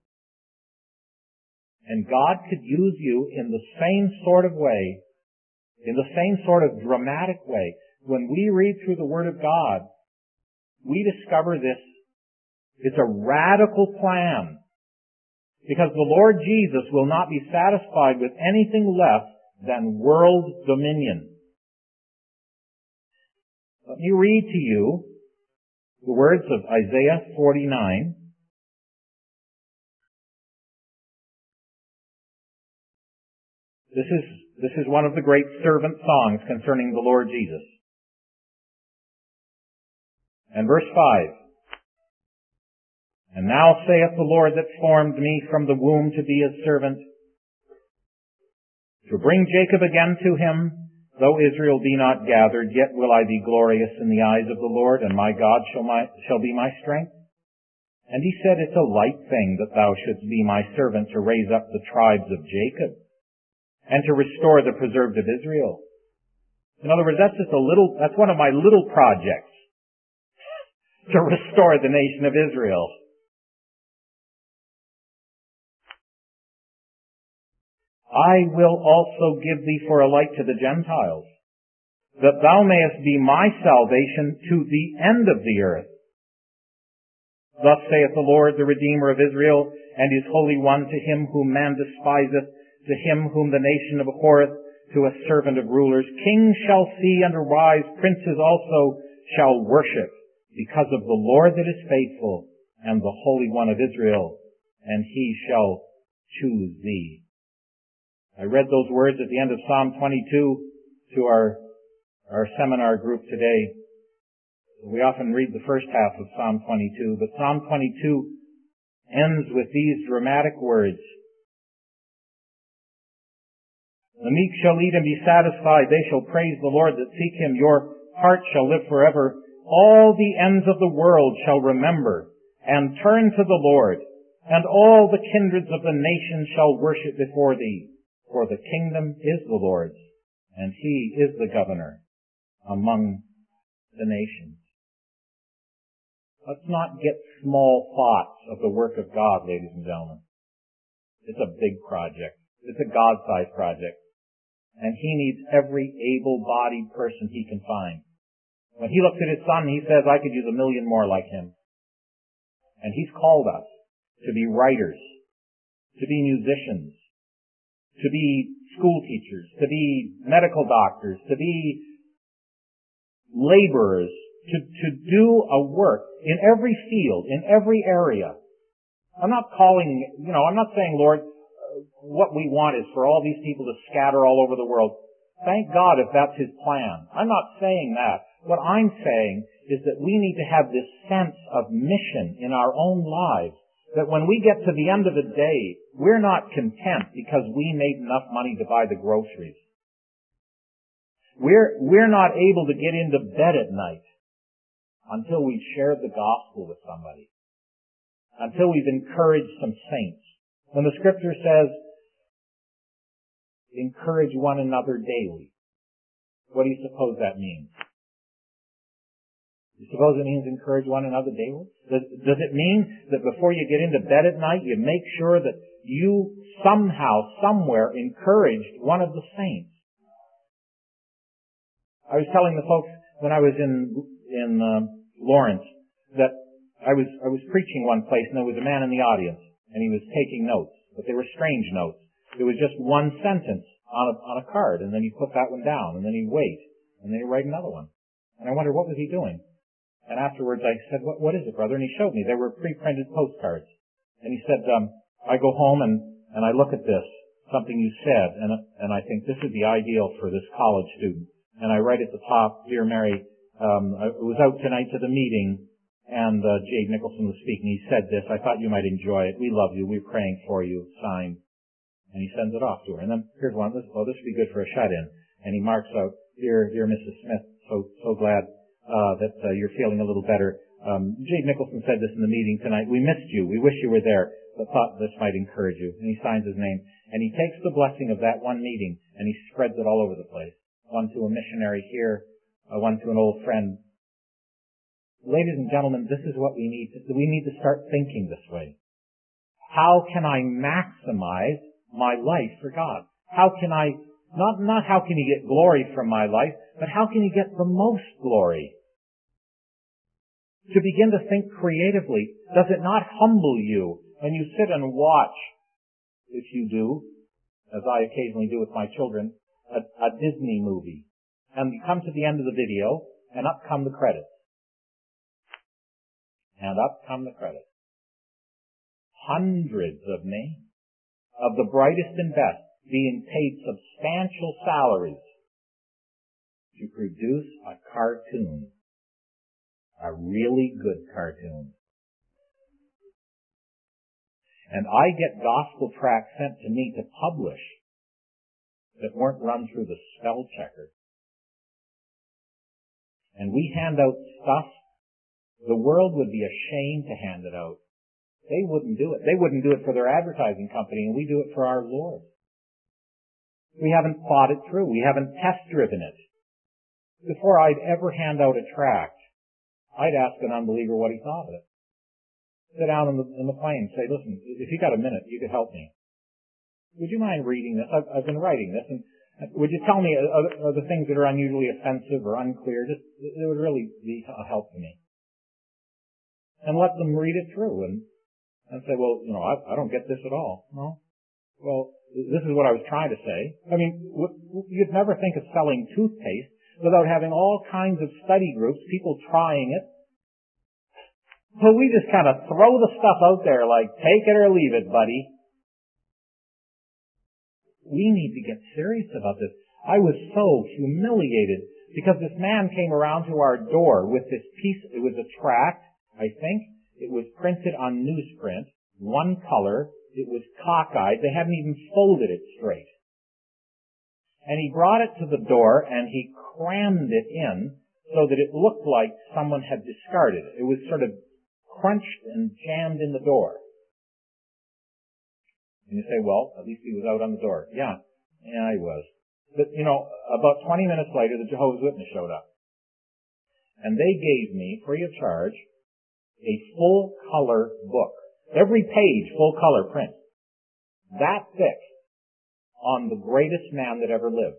and God could use you in the same sort of way, in the same sort of dramatic way. When we read through the Word of God, we discover this. It's a radical plan. Because the Lord Jesus will not be satisfied with anything less than world dominion. Let me read to you the words of Isaiah forty-nine. This is, this is one of the great servant songs concerning the Lord Jesus. And verse five. And now saith the Lord that formed me from the womb to be his servant, to bring Jacob again to him, though Israel be not gathered, yet will I be glorious in the eyes of the Lord, and my God shall, my, shall be my strength. And he said, it's a light thing that thou shouldst be my servant to raise up the tribes of Jacob, and to restore the preserved of Israel. In other words, that's just a little, that's one of my little projects, to restore the nation of Israel. I will also give thee for a light to the Gentiles, that thou mayest be my salvation to the end of the earth. Thus saith the Lord, the Redeemer of Israel, and his Holy One, to him whom man despiseth, to him whom the nation abhorreth, to a servant of rulers. Kings shall see and arise, princes also shall worship, because of the Lord that is faithful, and the Holy One of Israel, and he shall choose thee. I read those words at the end of Psalm twenty-two to our, our seminar group today. We often read the first half of Psalm twenty-two, but Psalm twenty-two ends with these dramatic words. The meek shall eat and be satisfied. They shall praise the Lord that seek him. Your heart shall live forever. All the ends of the world shall remember and turn to the Lord, and all the kindreds of the nations shall worship before thee. For the kingdom is the Lord's, and he is the governor among the nations. Let's not get small thoughts of the work of God, ladies and gentlemen. It's a big project. It's a God-sized project. And he needs every able-bodied person he can find. When he looks at his son, he says, I could use a million more like him. And he's called us to be writers, to be musicians, to be school teachers, to be medical doctors, to be laborers, to, to do a work in every field, in every area. I'm not calling, you know, I'm not saying, Lord, what we want is for all these people to scatter all over the world. Thank God if that's his plan. I'm not saying that. What I'm saying is that we need to have this sense of mission in our own lives, that when we get to the end of the day, we're not content because we made enough money to buy the groceries. We're, we're not able to get into bed at night until we've shared the gospel with somebody, until we've encouraged some saints. When the scripture says, encourage one another daily, what do you suppose that means? You suppose it means encourage one another daily? Does, does it mean that before you get into bed at night, you make sure that you somehow, somewhere, encouraged one of the saints? I was telling the folks when I was in in uh, Lawrence that I was I was preaching one place, and there was a man in the audience, and he was taking notes, but they were strange notes. It was just one sentence on a on a card, and then he'd put that one down, and then he'd wait, and then he'd write another one. And I wondered, what was he doing? And afterwards I said, what, what is it, brother? And he showed me. They were pre-printed postcards. And he said, um, I go home and, and I look at this, something you said, and, and I think this would be ideal for this college student. And I write at the top, Dear Mary, um, I was out tonight to the meeting, and uh, Jade Nicholson was speaking. He said this. I thought you might enjoy it. We love you. We're praying for you. Signed. And he sends it off to her. And then here's one. This, oh, this would be good for a shut-in. And he marks out, Dear, dear Missus Smith, so, so glad Uh, that uh, you're feeling a little better. Um, Jade Nicholson said this in the meeting tonight. We missed you. We wish you were there, but thought this might encourage you. And he signs his name. And he takes the blessing of that one meeting and he spreads it all over the place. One to a missionary here, uh, one to an old friend. Ladies and gentlemen, this is what we need. To, we need to start thinking this way. How can I maximize my life for God? How can I, not, not how can you get glory from my life, but how can you get the most glory? To begin to think creatively, does it not humble you when you sit and watch, if you do, as I occasionally do with my children, a, a Disney movie, and you come to the end of the video, and up come the credits. And up come the credits. Hundreds of names of the brightest and best being paid substantial salaries to produce a cartoon. A really good cartoon. And I get gospel tracts sent to me to publish that weren't run through the spell checker. And we hand out stuff, the world would be ashamed to hand it out. They wouldn't do it. They wouldn't do it for their advertising company, and we do it for our Lord. We haven't thought it through. We haven't test-driven it. Before I'd ever hand out a tract, I'd ask an unbeliever what he thought of it. Sit down in the, in the plane and say, listen, if you got a minute, you could help me. Would you mind reading this? I've, I've been writing this, and would you tell me are, are the things that are unusually offensive or unclear? Just, it would really be a help to me. And let them read it through and, and say, well, you know, I, I don't get this at all. No? Well, this is what I was trying to say. I mean, you'd never think of selling toothpaste without having all kinds of study groups, people trying it. So we just kind of throw the stuff out there like, take it or leave it, buddy. We need to get serious about this. I was so humiliated because this man came around to our door with this piece. It was a tract, I think. It was printed on newsprint, one color. It was cockeyed. They hadn't even folded it straight. And he brought it to the door and he crammed it in so that it looked like someone had discarded it. It was sort of crunched and jammed in the door. And you say, well, at least he was out on the door. Yeah, yeah, he was. But, you know, about twenty minutes later, the Jehovah's Witness showed up. And they gave me, free of charge, a full-color book. Every page, full-color print. That thick, on the greatest man that ever lived.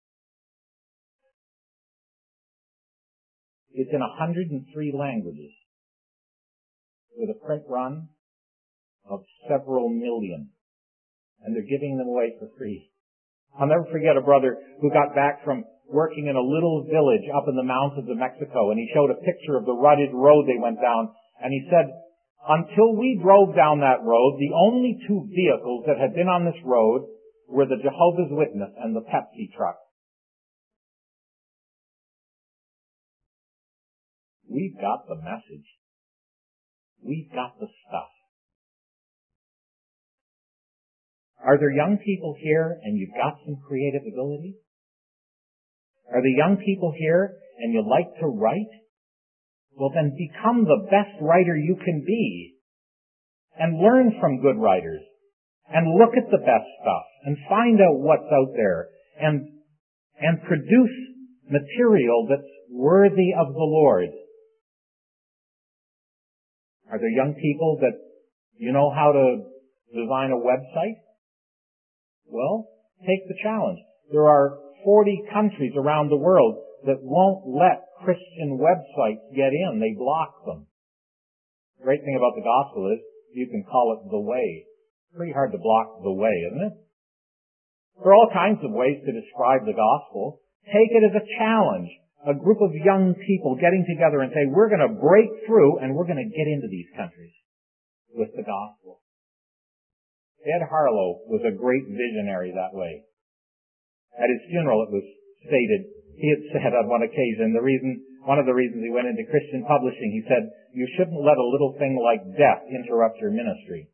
It's in one hundred three languages, with a print run of several million. And they're giving them away for free. I'll never forget a brother who got back from working in a little village up in the mountains of Mexico, and he showed a picture of the rutted road they went down, and he said, until we drove down that road, the only two vehicles that had been on this road were the Jehovah's Witness and the Pepsi truck. We've got the message. We've got the stuff. Are there young people here and you've got some creative ability? Are there young people here and you like to write? Well, then become the best writer you can be and learn from good writers and look at the best stuff and find out what's out there and, and produce material that's worthy of the Lord. Are there young people that you know how to design a website? Well, take the challenge. There are forty countries around the world that won't let Christian websites get in. They block them. The great thing about the gospel is you can call it the way. It's pretty hard to block the way, isn't it? There are all kinds of ways to describe the gospel. Take it as a challenge. A group of young people getting together and say, we're going to break through and we're going to get into these countries with the gospel. Ed Harlow was a great visionary that way. At his funeral, it was stated, he had said on one occasion, the reason, one of the reasons he went into Christian publishing, he said, you shouldn't let a little thing like death interrupt your ministry.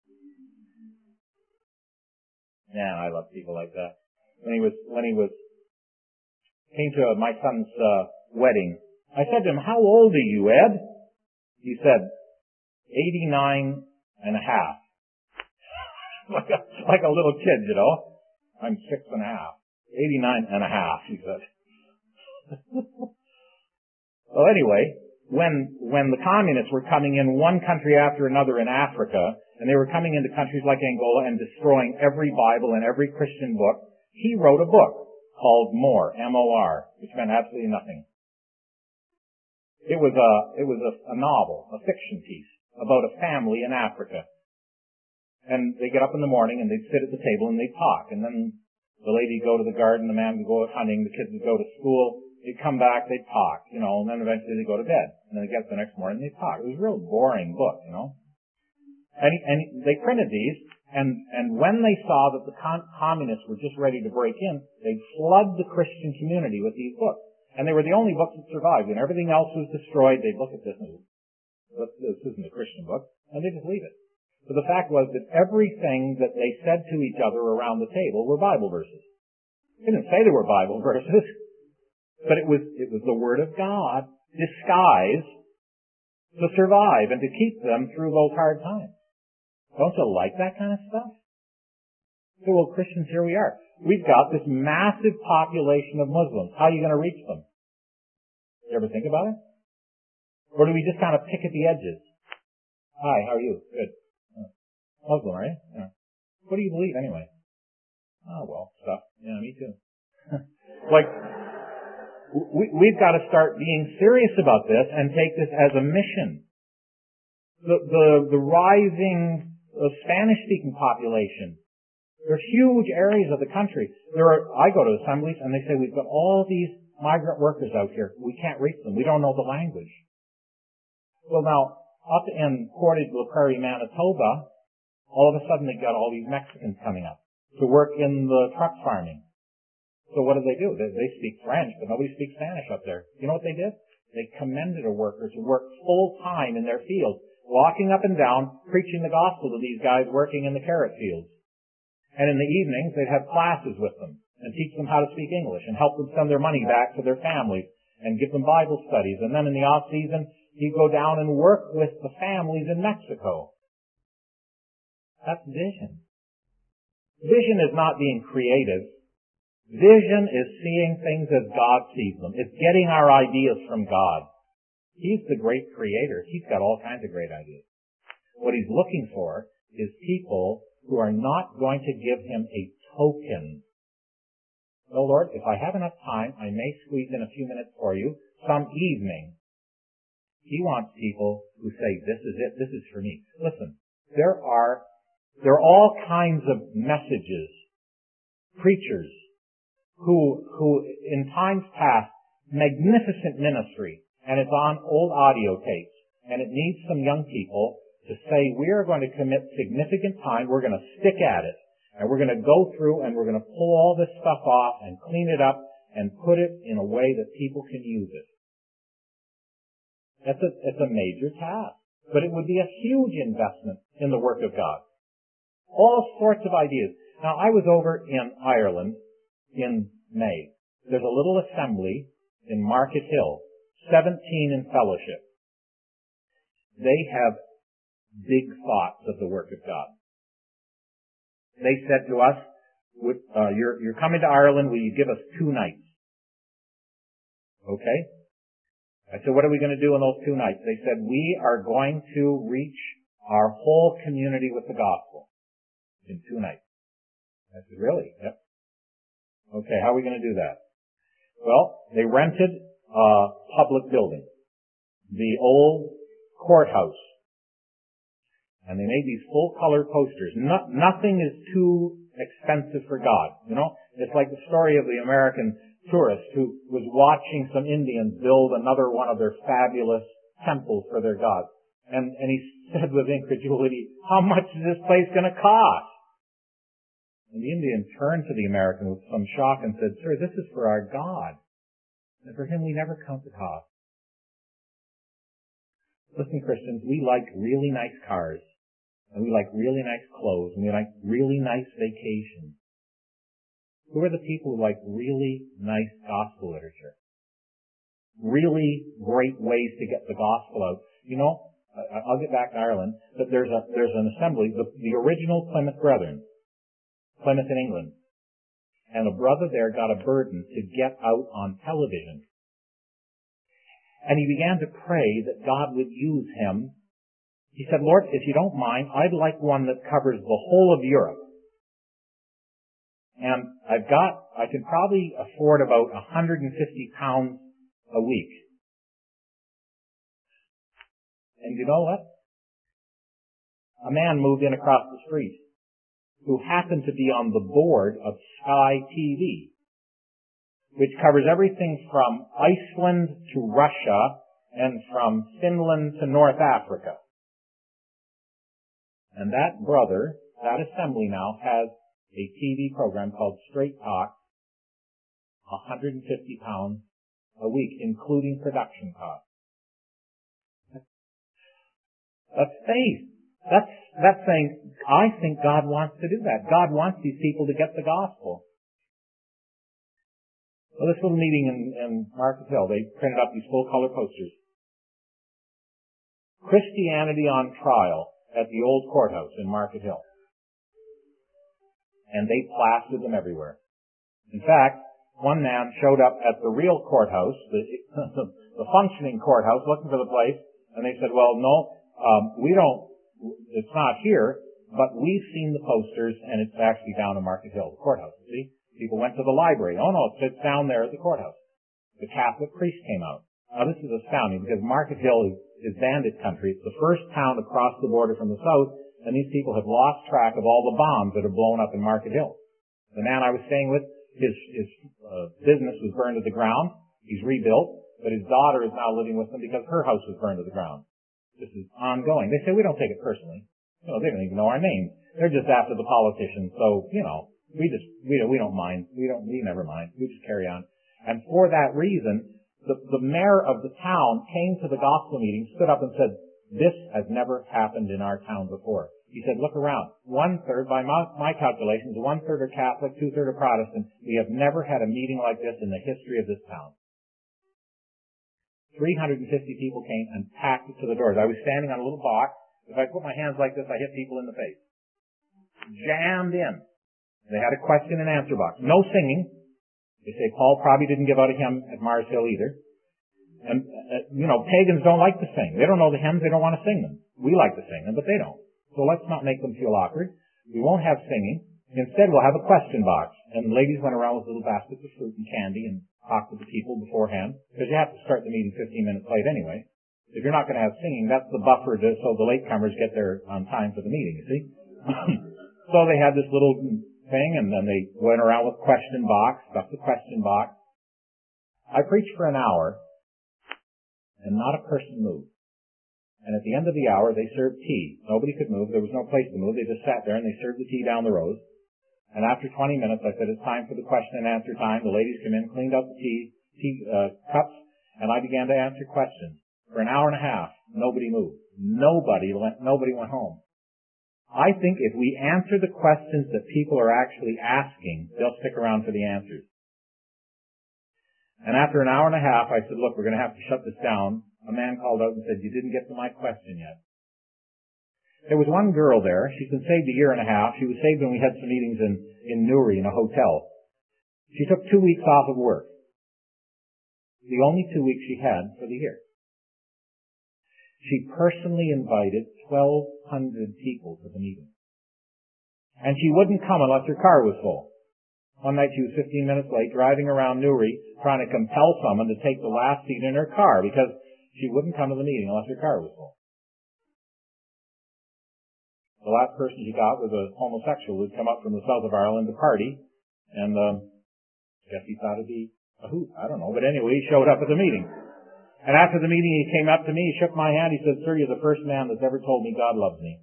Yeah, I love people like that. When he was, when he was, came to my son's uh, wedding, I said to him, how old are you, Ed? He said, eighty-nine and a half. like, a, like a little kid, you know. I'm six and a half. eighty-nine and a half, he said. Well, anyway, when, when the communists were coming in one country after another in Africa, and they were coming into countries like Angola and destroying every Bible and every Christian book, he wrote a book called More, M O R, which meant absolutely nothing. It was a, it was a, a novel, a fiction piece about a family in Africa. And they get up in the morning and they'd sit at the table and they'd talk. And then the lady would go to the garden, the man would go out hunting, the kids would go to school, they'd come back, they'd talk, you know, and then eventually they'd go to bed. And then they'd get up the next morning and they'd talk. It was a real boring book, you know. And, and they printed these, and, and when they saw that the con- communists were just ready to break in, they'd flood the Christian community with these books. And they were the only books that survived. When everything else was destroyed, they'd look at this and this isn't a Christian book, and they'd just leave it. But the fact was that everything that they said to each other around the table were Bible verses. They didn't say they were Bible verses, but it was, it was the Word of God disguised to survive and to keep them through those hard times. Don't you like that kind of stuff? So, well, Christians, here we are. We've got this massive population of Muslims. How are you going to reach them? You ever think about it? Or do we just kind of pick at the edges? Hi, how are you? Good. Muslim, are you? Yeah. What do you believe anyway? Oh, well, stuff. Yeah, me too. Like, we, we've got to start being serious about this and take this as a mission. The, the, the rising uh, Spanish-speaking population. There's huge areas of the country. There are, I go to assemblies and they say, we've got all these migrant workers out here. We can't reach them. We don't know the language. Well, now, up in Portage La Prairie, Manitoba, all of a sudden they got all these Mexicans coming up to work in the truck farming. So what do they do? They, they speak French, but nobody speaks Spanish up there. You know what they did? They commended a worker to work full time in their fields, walking up and down, preaching the gospel to these guys working in the carrot fields. And in the evenings, they'd have classes with them and teach them how to speak English and help them send their money back to their families and give them Bible studies. And then in the off season, he'd go down and work with the families in Mexico. That's vision. Vision is not being creative. Vision is seeing things as God sees them. It's getting our ideas from God. He's the great creator. He's got all kinds of great ideas. What he's looking for is people who are not going to give him a token. Oh Lord, if I have enough time, I may squeeze in a few minutes for you some evening. He wants people who say, this is it, this is for me. Listen, there are There are all kinds of messages, preachers, who, who in times past, magnificent ministry, and it's on old audio tapes, and it needs some young people to say, we are going to commit significant time, we're going to stick at it, and we're going to go through and we're going to pull all this stuff off and clean it up and put it in a way that people can use it. That's a, it's a major task, but it would be a huge investment in the work of God. All sorts of ideas. Now, I was over in Ireland in May. There's a little assembly in Market Hill, seventeen in fellowship. They have big thoughts of the work of God. They said to us, uh, you're, you're coming to Ireland, will you give us two nights? Okay. I said, what are we going to do in those two nights? They said, we are going to reach our whole community with the gospel in two nights. I said, really? Yep. Okay, how are we going to do that? Well, they rented a public building, the old courthouse, and they made these full-color posters. No, nothing is too expensive for God. You know, it's like the story of the American tourist who was watching some Indians build another one of their fabulous temples for their gods. And, and he said with incredulity, how much is this place going to cost? And the Indian turned to the American with some shock and said, sir, this is for our God. And for him, we never count the cost. Listen, Christians, we like really nice cars. And we like really nice clothes. And we like really nice vacations. Who are the people who like really nice gospel literature? Really great ways to get the gospel out. You know, I'll get back to Ireland, but there's a, there's an assembly, the, the original Plymouth Brethren, Plymouth in England. And a brother there got a burden to get out on television. And he began to pray that God would use him. He said, Lord, if you don't mind, I'd like one that covers the whole of Europe. And I've got, I can probably afford about one hundred fifty pounds a week. And you know what? A man moved in across the street who happened to be on the board of Sky T V, which covers everything from Iceland to Russia and from Finland to North Africa. And that brother, that assembly now, has a T V program called Straight Talk, one hundred fifty pounds a week, including production costs. That's faith. That's, that's saying, I think God wants to do that. God wants these people to get the gospel. Well, this little meeting in, in Market Hill, they printed up these full-color posters. Christianity on trial at the old courthouse in Market Hill. And they plastered them everywhere. In fact, one man showed up at the real courthouse, the, the functioning courthouse, looking for the place, and they said, well, no, um, we don't, it's not here, but we've seen the posters, and it's actually down in Market Hill, the courthouse, see? People went to the library. Oh, no, it's down there at the courthouse. The Catholic priest came out. Now, this is astounding, because Market Hill is, is bandit country. It's the first town across the border from the south, and these people have lost track of all the bombs that are blown up in Market Hill. The man I was staying with, his, his uh, business was burned to the ground. He's rebuilt, but his daughter is now living with him because her house was burned to the ground. This is ongoing. They say we don't take it personally. You know, they don't even know our names. They're just after the politicians, so, you know, we just, we, we don't mind. We don't, we never mind. We just carry on. And for that reason, the, the mayor of the town came to the gospel meeting, stood up and said, this has never happened in our town before. He said, look around. One-third, by my, my calculations, one-third are Catholic, two-third are Protestant. We have never had a meeting like this in the history of this town. three hundred fifty people came and packed it to the doors. I was standing on a little box. If I put my hands like this, I hit people in the face. Jammed in. They had a question and answer box. No singing. They say Paul probably didn't give out a hymn at Mars Hill either. And, uh, you know, pagans don't like to sing. They don't know the hymns. They don't want to sing them. We like to sing them, but they don't. So let's not make them feel awkward. We won't have singing. Instead, we'll have a question box. And the ladies went around with little baskets of fruit and candy and talked to the people beforehand, because you have to start the meeting fifteen minutes late anyway. If you're not going to have singing, that's the buffer to, so the latecomers get there on time for the meeting, you see. So they had this little thing, and then they went around with question box, stuffed the question box. I preached for an hour, and not a person moved. And at the end of the hour, they served tea. Nobody could move. There was no place to move. They just sat there, and they served the tea down the rows. And after twenty minutes, I said, it's time for the question and answer time. The ladies came in, cleaned up the tea, tea uh, cups, and I began to answer questions. For an hour and a half, nobody moved. Nobody went, nobody went home. I think if we answer the questions that people are actually asking, they'll stick around for the answers. And after an hour and a half, I said, look, we're going to have to shut this down. A man called out and said, you didn't get to my question yet. There was one girl there. She's been saved a year and a half. She was saved when we had some meetings in, in Newry in a hotel. She took two weeks off of work. The only two weeks she had for the year. She personally invited twelve hundred people to the meeting. And she wouldn't come unless her car was full. One night she was fifteen minutes late, driving around Newry, trying to compel someone to take the last seat in her car because she wouldn't come to the meeting unless her car was full. The last person she got was a homosexual who'd come up from the south of Ireland to party, and um, I guess he thought it'd be a hoot. I don't know, but anyway, he showed up at the meeting. And after the meeting, he came up to me, he shook my hand, he said, sir, you're the first man that's ever told me God loves me.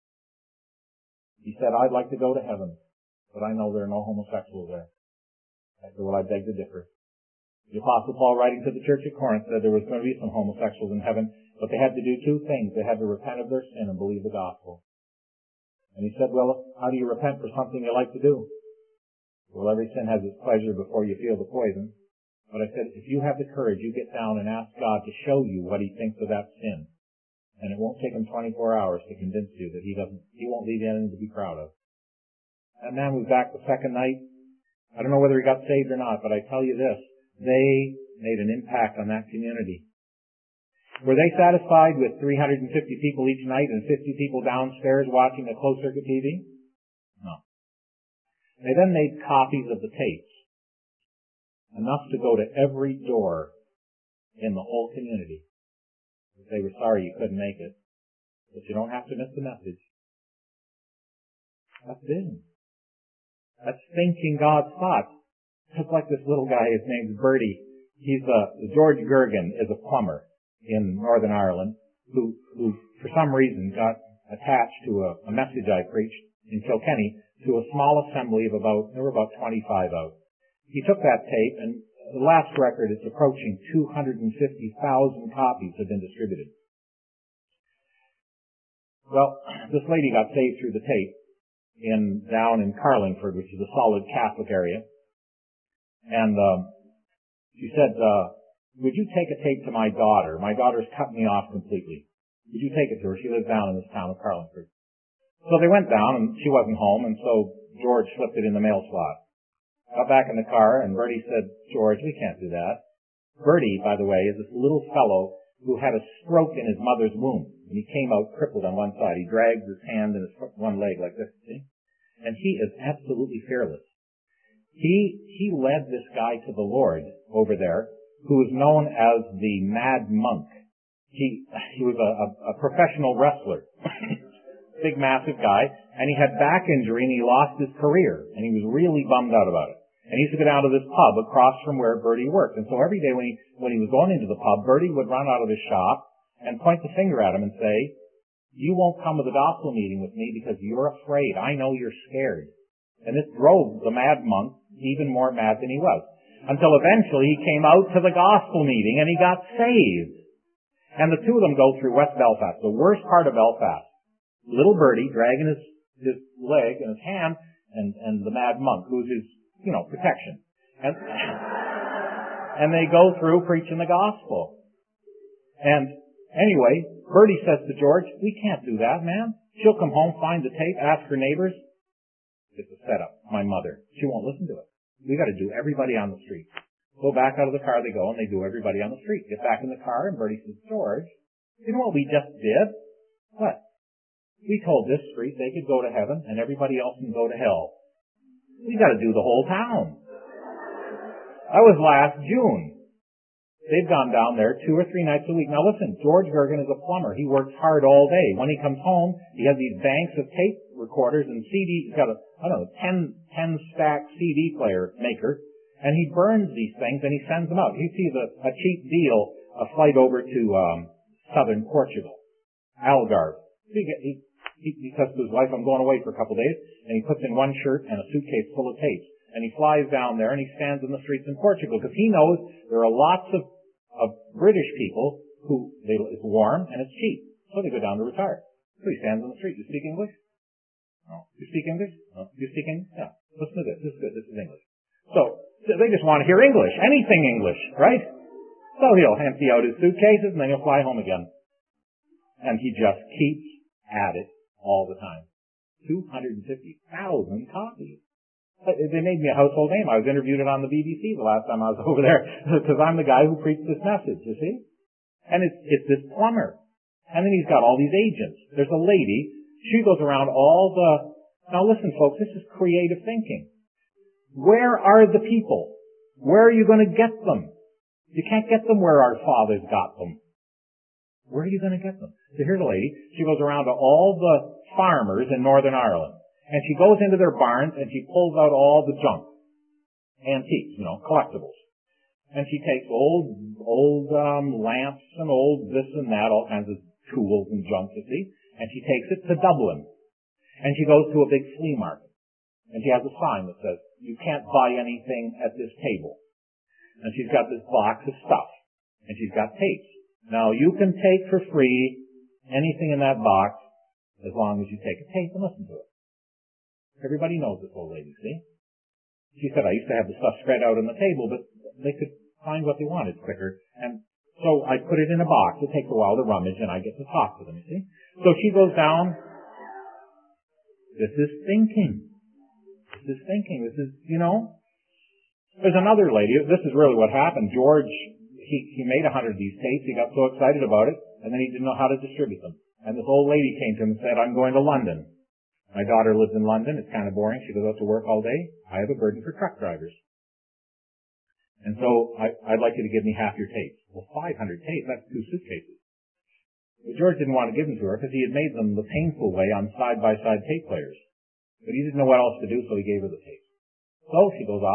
He said, I'd like to go to heaven, but I know there are no homosexuals there. I said, well, I beg to differ. The Apostle Paul, writing to the church at Corinth, said there was going to be some homosexuals in heaven, but they had to do two things. They had to repent of their sin and believe the gospel. And he said, well, how do you repent for something you like to do? Well, every sin has its pleasure before you feel the poison. But I said, if you have the courage, you get down and ask God to show you what he thinks of that sin. And it won't take him twenty-four hours to convince you that he doesn't, he won't leave you anything to be proud of. That man was back the second night. I don't know whether he got saved or not, but I tell you this, they made an impact on that community. Were they satisfied with three hundred fifty people each night and fifty people downstairs watching a closed-circuit T V? No. They then made copies of the tapes, enough to go to every door in the whole community. They were sorry you couldn't make it, but you don't have to miss the message. That's vision. That's thinking God's thoughts. It's like this little guy, his name's Bertie. He's a, George Gergen is a plumber in Northern Ireland who, who for some reason got attached to a, a message I preached in Kilkenny to a small assembly of about, there were about twenty-five out. He took that tape, and the last record is approaching two hundred fifty thousand copies have been distributed. Well, this lady got saved through the tape in, down in Carlingford, which is a solid Catholic area. And, um, she said, uh, would you take a tape to my daughter? My daughter's cut me off completely. Would you take it to her? She lives down in this town of Carlingford. So they went down, and she wasn't home, and so George slipped it in the mail slot. Got back in the car, and Bertie said, George, we can't do that. Bertie, by the way, is this little fellow who had a stroke in his mother's womb, and he came out crippled on one side. He dragged his hand and his one leg like this, see? And he is absolutely fearless. He, he led this guy to the Lord over there, who was known as the Mad Monk. He, he was a, a, a professional wrestler. Big, massive guy, and he had back injury and he lost his career, and he was really bummed out about it. And he used to go down to this pub across from where Bertie worked. And so every day when he, when he was going into the pub, Bertie would run out of his shop and point the finger at him and say, you won't come to the gospel meeting with me because you're afraid. I know you're scared. And this drove the Mad Monk even more mad than he was. Until eventually he came out to the gospel meeting and he got saved. And the two of them go through West Belfast, the worst part of Belfast. Little Bertie dragging his, his leg and his hand, and, and the Mad Monk, who's his, you know, protection. And, and they go through preaching the gospel. And anyway, Bertie says to George, we can't do that, man. She'll come home, find the tape, ask her neighbors. It's a setup. My mother. She won't listen to it. We got to do everybody on the street. Go back out of the car they go, and they do everybody on the street. Get back in the car, and Bertie says, George, you know what we just did? What? We told this street they could go to heaven, and everybody else can go to hell. We got to do the whole town. That was last June. They've gone down there two or three nights a week. Now listen, George Gergen is a plumber. He works hard all day. When he comes home, he has these banks of tape recorders and C D. He's got a, I don't know, ten, ten stack C D player maker, and he burns these things and he sends them out. He sees a, a cheap deal, a flight over to um, southern Portugal, Algarve. He, he, he, he says to his wife, I'm going away for a couple of days, and he puts in one shirt and a suitcase full of tapes. And he flies down there and he stands in the streets in Portugal because he knows there are lots of, of British people who, they, it's warm and it's cheap. So they go down to retire. So he stands in the street. You speak English? No. You speak English? No. You speak English? Yeah. Listen to this. This is good. This is English. So, so they just want to hear English. Anything English, right? So he'll empty out his suitcases and then he'll fly home again. And he just keeps at it all the time. two hundred fifty thousand copies. They made me a household name. I was interviewed on the B B C the last time I was over there because I'm the guy who preached this message, you see? And it's, it's this plumber. And then he's got all these agents. There's a lady. She goes around all the... Now listen, folks, this is creative thinking. Where are the people? Where are you going to get them? You can't get them where our fathers got them. Where are you going to get them? So here's a lady. She goes around to all the farmers in Northern Ireland. And she goes into their barns and she pulls out all the junk. Antiques, you know, collectibles. And she takes old, old, um, lamps and old this and that, all kinds of tools and junk, you see. And she takes it to Dublin. And she goes to a big flea market. And she has a sign that says, you can't buy anything at this table. And she's got this box of stuff. And she's got tapes. Now you can take for free anything in that box as long as you take a tape and listen to it. Everybody knows this old lady, see? She said, I used to have the stuff spread out on the table, but they could find what they wanted quicker. And so I put it in a box. It takes a while to rummage, and I get to talk to them, you see? So she goes down. This is thinking. This is thinking. This is, you know? There's another lady. This is really what happened. George, he, he made a hundred of these tapes. He got so excited about it, and then he didn't know how to distribute them. And this old lady came to him and said, I'm going to London. My daughter lives in London. It's kind of boring. She goes out to work all day. I have a burden for truck drivers. And so I, I'd like you to give me half your tapes. Well, five hundred tapes, that's two suitcases. But George didn't want to give them to her because he had made them the painful way on side-by-side tape players. But he didn't know what else to do, so he gave her the tapes. So she goes off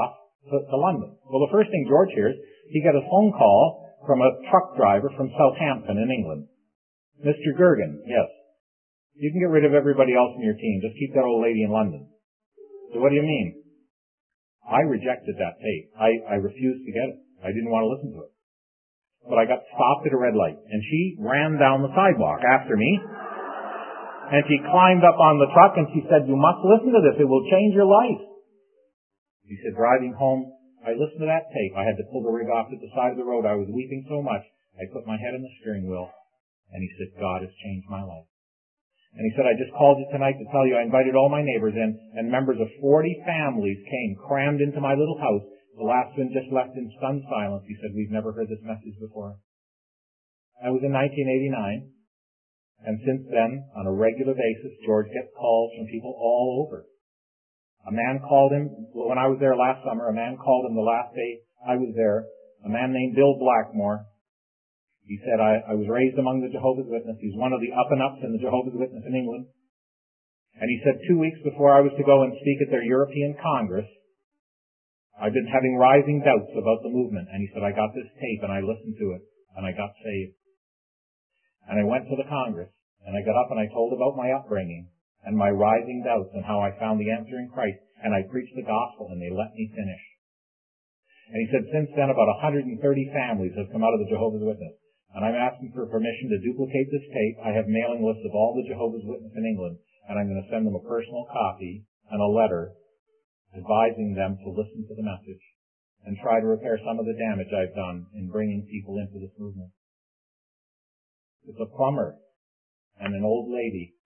to, to London. Well, the first thing George hears, he got a phone call from a truck driver from Southampton in England. Mister Gergen, yes. You can get rid of everybody else in your team. Just keep that old lady in London. So what do you mean? I rejected that tape. I, I refused to get it. I didn't want to listen to it. But I got stopped at a red light, and she ran down the sidewalk after me, and she climbed up on the truck, and she said, you must listen to this. It will change your life. He said, driving home, I listened to that tape. I had to pull the rig off at the side of the road. I was weeping so much. I put my head on the steering wheel, and he said, God has changed my life. And he said, I just called you tonight to tell you I invited all my neighbors in, and members of forty families came, crammed into my little house. The last one just left in stunned silence. He said, we've never heard this message before. That was in nineteen eighty-nine. And since then, on a regular basis, George gets calls from people all over. A man called him, when I was there last summer, a man called him the last day I was there, a man named Bill Blackmore. He said, I, I was raised among the Jehovah's Witnesses. He's one of the up-and-ups in the Jehovah's Witness in England. And he said, two weeks before I was to go and speak at their European Congress, I've been having rising doubts about the movement. And he said, I got this tape and I listened to it and I got saved. And I went to the Congress and I got up and I told about my upbringing and my rising doubts and how I found the answer in Christ. And I preached the gospel and they let me finish. And he said, since then about one hundred thirty families have come out of the Jehovah's Witness. And I'm asking for permission to duplicate this tape. I have mailing lists of all the Jehovah's Witnesses in England, and I'm going to send them a personal copy and a letter advising them to listen to the message and try to repair some of the damage I've done in bringing people into this movement. It's a plumber and an old lady.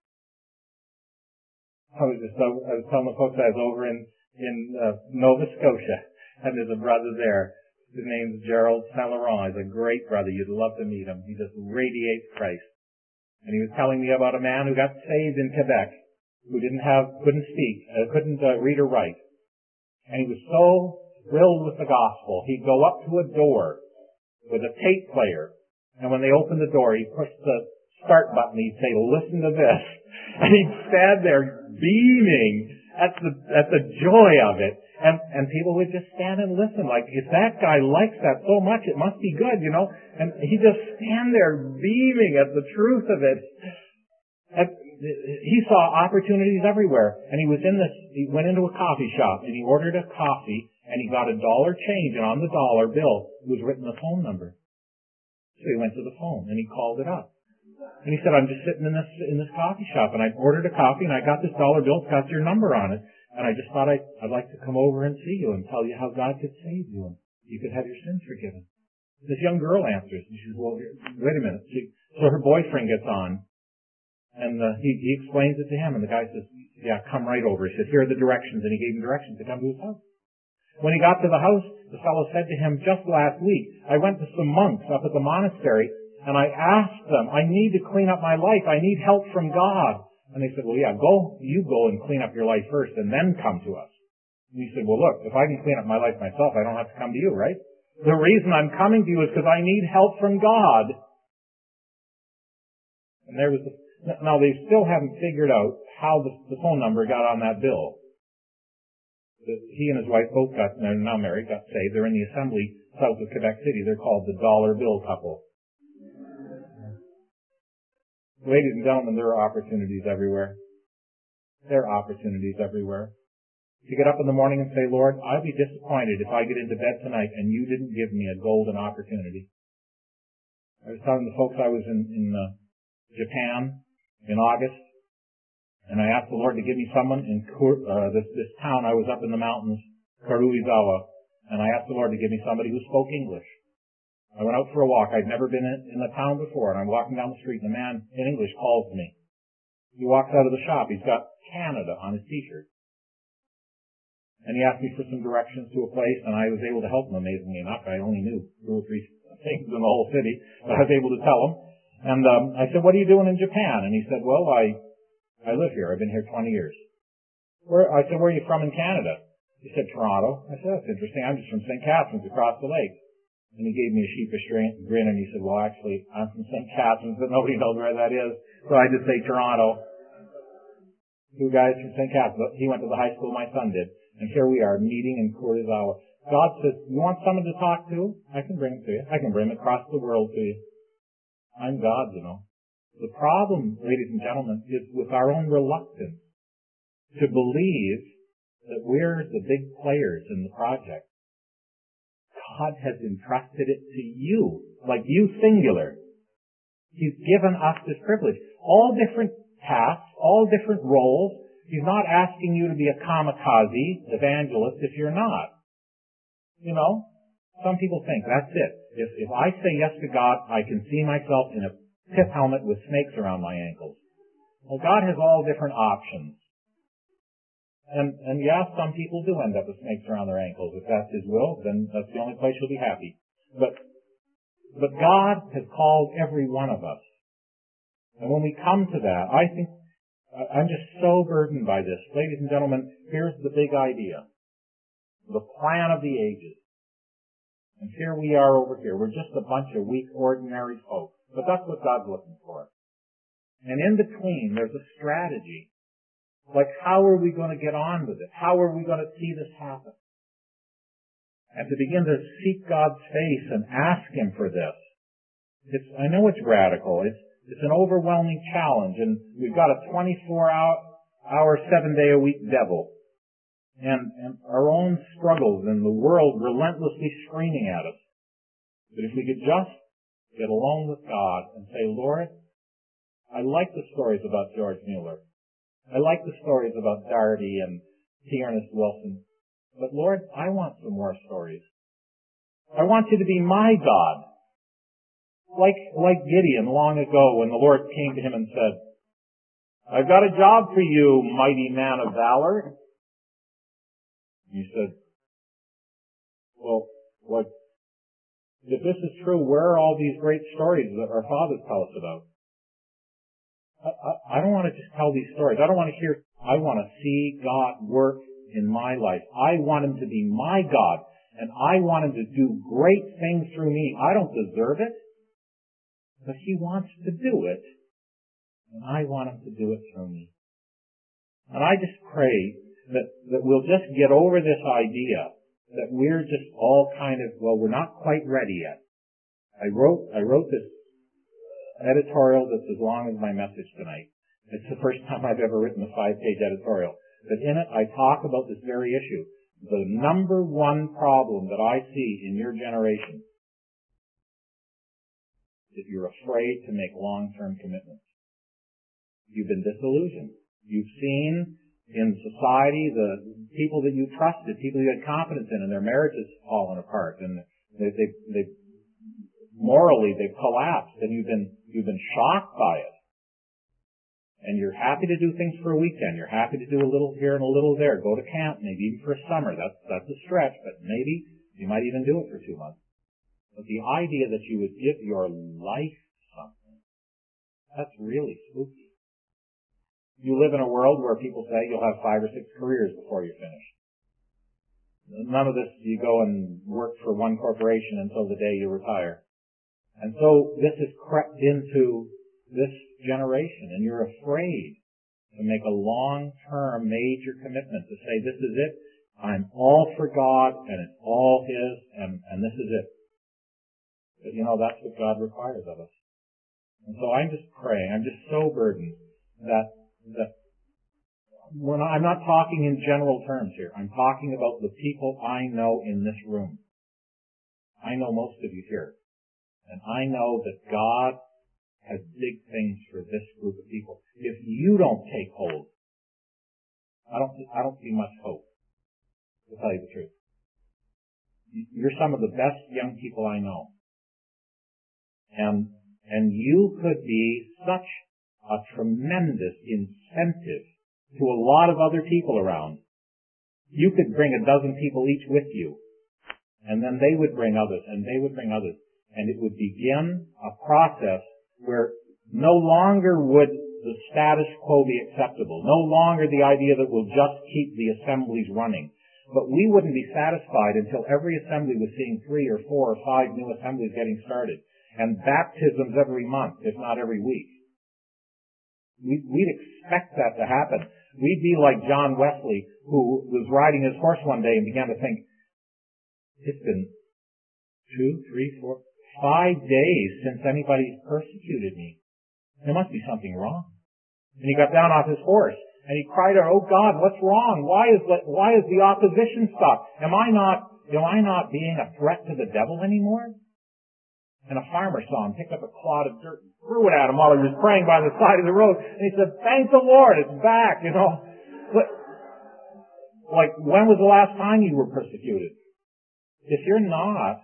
I was just I was telling the folks I was over in in uh, Nova Scotia, and there's a brother there. His name's Gerald Saint Laurent. He's a great brother. You'd love to meet him. He just radiates Christ. And he was telling me about a man who got saved in Quebec, who didn't have, couldn't speak, uh, couldn't uh, read or write. And he was so thrilled with the gospel, he'd go up to a door with a tape player. And when they opened the door, he'd push the start button. He'd say, listen to this. And he'd stand there beaming at the, at the joy of it. And, and people would just stand and listen, like, if that guy likes that so much, it must be good, you know? And he'd just stand there beaming at the truth of it. And he saw opportunities everywhere. And he was in this, he went into a coffee shop and he ordered a coffee and he got a dollar change, and on the dollar bill was written a phone number. So he went to the phone and he called it up. And he said, I'm just sitting in this, in this coffee shop and I ordered a coffee and I got this dollar bill, it's got your number on it. And I just thought I'd, I'd like to come over and see you and tell you how God could save you and you could have your sins forgiven. This young girl answers and she says, well, wait a minute. She, so her boyfriend gets on and uh, he, he explains it to him and the guy says, yeah, come right over. He said, here are the directions, and he gave him directions to come to his house. When he got to the house, the fellow said to him, just last week, I went to some monks up at the monastery and I asked them, I need to clean up my life. I need help from God. And they said, well, yeah, go, you go and clean up your life first and then come to us. And he said, well, look, if I can clean up my life myself, I don't have to come to you, right? The reason I'm coming to you is because I need help from God. And there was the, now they still haven't figured out how the, the phone number got on that bill. He and his wife both got, they're now married, got saved. They're in the assembly south of Quebec City. They're called the Dollar Bill Couple. Ladies and gentlemen, there are opportunities everywhere. There are opportunities everywhere. To get up in the morning and say, Lord, I'd be disappointed if I get into bed tonight and you didn't give me a golden opportunity. I was telling the folks I was in, in uh, Japan in August, and I asked the Lord to give me someone in Kur, uh, this, this town. I was up in the mountains, Karuizawa, and I asked the Lord to give me somebody who spoke English. I went out for a walk. I'd never been in, in the town before, and I'm walking down the street, and a man in English calls me. He walks out of the shop. He's got Canada on his T-shirt. And he asked me for some directions to a place, and I was able to help him, amazingly enough. I only knew two or three things in the whole city, but I was able to tell him. And um, I said, what are you doing in Japan? And he said, well, I I live here. I've been here twenty years. Where, I said, where are you from in Canada? He said, Toronto. I said, that's interesting. I'm just from Saint Catharines across the lake. And he gave me a sheepish grin, and he said, well, actually, I'm from Saint Catharines, but nobody knows where that is. So I just say Toronto. Two guys from Saint Catharines. He went to the high school my son did. And here we are, meeting in Karuizawa. God says, you want someone to talk to? I can bring it to you. I can bring it across the world to you. I'm God, you know. The problem, ladies and gentlemen, is with our own reluctance to believe that we're the big players in the project. God has entrusted it to you, like you singular. He's given us this privilege. All different tasks, all different roles. He's not asking you to be a kamikaze evangelist if you're not. You know, some people think that's it. If, if I say yes to God, I can see myself in a pith helmet with snakes around my ankles. Well, God has all different options. And, and yeah, some people do end up with snakes around their ankles. If that's His will, then that's the only place you'll be happy. But, but God has called every one of us. And when we come to that, I think, I'm just so burdened by this. Ladies and gentlemen, here's the big idea. The plan of the ages. And here we are over here. We're just a bunch of weak, ordinary folk. But that's what God's looking for. And in between, there's a strategy. Like, how are we going to get on with it? How are we going to see this happen? And to begin to seek God's face and ask Him for this. It's, I know it's radical. It's, it's an overwhelming challenge. And we've got a twenty-four hour, seven day a week devil. And, and our own struggles and the world relentlessly screaming at us. But if we could just get alone with God and say, Lord, I like the stories about George Mueller. I like the stories about Darty and T. Ernest Wilson. But Lord, I want some more stories. I want you to be my God. Like, like Gideon long ago when the Lord came to him and said, I've got a job for you, mighty man of valor. And he said, well, what, if this is true, where are all these great stories that our fathers tell us about? I, I, I don't want to just tell these stories. I don't want to hear, I want to see God work in my life. I want Him to be my God, and I want Him to do great things through me. I don't deserve it, but He wants to do it, and I want Him to do it through me. And I just pray that, that we'll just get over this idea that we're just all kind of, well, we're not quite ready yet. I wrote, I wrote this editorial that's as long as my message tonight. It's the first time I've ever written a five-page editorial. But in it, I talk about this very issue. The number one problem that I see in your generation is you're afraid to make long-term commitments. You've been disillusioned. You've seen in society the people that you trusted, people you had confidence in, and their marriages fallen apart, and they, they, they morally they've collapsed, and you've been you've been shocked by it. And you're happy to do things for a weekend. You're happy to do a little here and a little there. Go to camp, maybe even for a summer. That's that's a stretch, but maybe you might even do it for two months. But the idea that you would give your life to something, that's really spooky. You live in a world where people say you'll have five or six careers before you're finished. None of this, you go and work for one corporation until the day you retire. And so this has crept into this generation, and you're afraid to make a long-term major commitment to say, this is it, I'm all for God, and it's all His, and, and this is it. But you know, that's what God requires of us. And so I'm just praying, I'm just so burdened that, that when I'm not talking in general terms here, I'm talking about the people I know in this room. I know most of you here. And I know that God has big things for this group of people. If you don't take hold, I don't, I don't see much hope, to tell you the truth. You're some of the best young people I know. And, and you could be such a tremendous incentive to a lot of other people around. You could bring a dozen people each with you, and then they would bring others, and they would bring others, and it would begin a process where no longer would the status quo be acceptable, no longer the idea that we'll just keep the assemblies running. But we wouldn't be satisfied until every assembly was seeing three or four or five new assemblies getting started, and baptisms every month, if not every week. We'd expect that to happen. We'd be like John Wesley, who was riding his horse one day and began to think, It's been two, three, four, five days since anybody's persecuted me. There must be something wrong. And he got down off his horse and he cried out, "Oh God, what's wrong? Why is the, why is the opposition stopped? Am I not, am I not being a threat to the devil anymore?" And a farmer saw him, picked up a clod of dirt and threw it at him while he was praying by the side of the road. And he said, "Thank the Lord, it's back," you know. But, like, when was the last time you were persecuted? If you're not,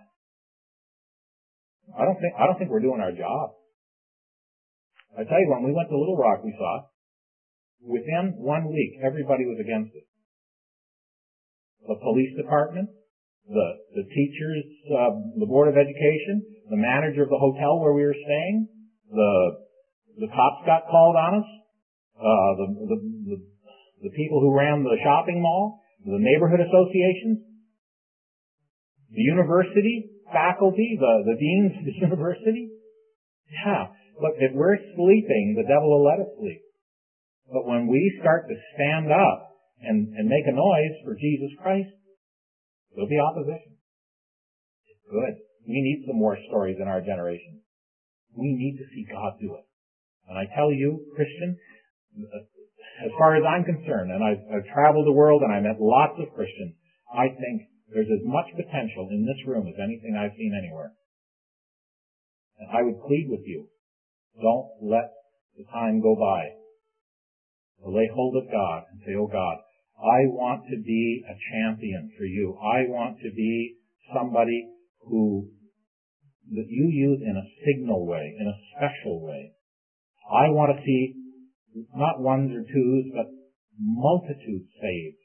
I don't think, I don't think we're doing our job. I tell you, when we went to Little Rock, we saw, within one week, everybody was against it. The police department, the, the teachers, uh, the Board of Education, the manager of the hotel where we were staying, the, the cops got called on us, uh, the, the, the, the people who ran the shopping mall, the neighborhood associations, the university, faculty, the, the deans of the university. Yeah. Look, if we're sleeping, the devil will let us sleep. But when we start to stand up and, and make a noise for Jesus Christ, there'll be opposition. It's good. We need some more stories in our generation. We need to see God do it. And I tell you, Christian, as far as I'm concerned, and I've, I've traveled the world and I met lots of Christians, I think there's as much potential in this room as anything I've seen anywhere. And I would plead with you, don't let the time go by. To lay hold of God and say, "Oh God, I want to be a champion for you. I want to be somebody who that you use in a signal way, in a special way. I want to see not ones or twos, but multitudes saved.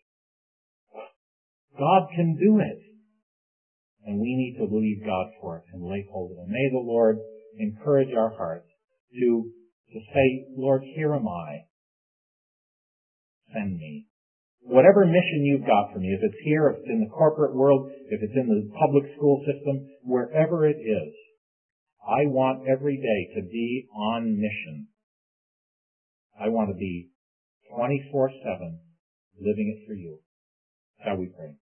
God can do it. And we need to believe God for it and lay hold of it. May the Lord encourage our hearts to, to say, "Lord, here am I. Send me." Whatever mission you've got for me, if it's here, if it's in the corporate world, if it's in the public school system, wherever it is, I want every day to be on mission. I want to be twenty-four seven living it for you. Shall we pray?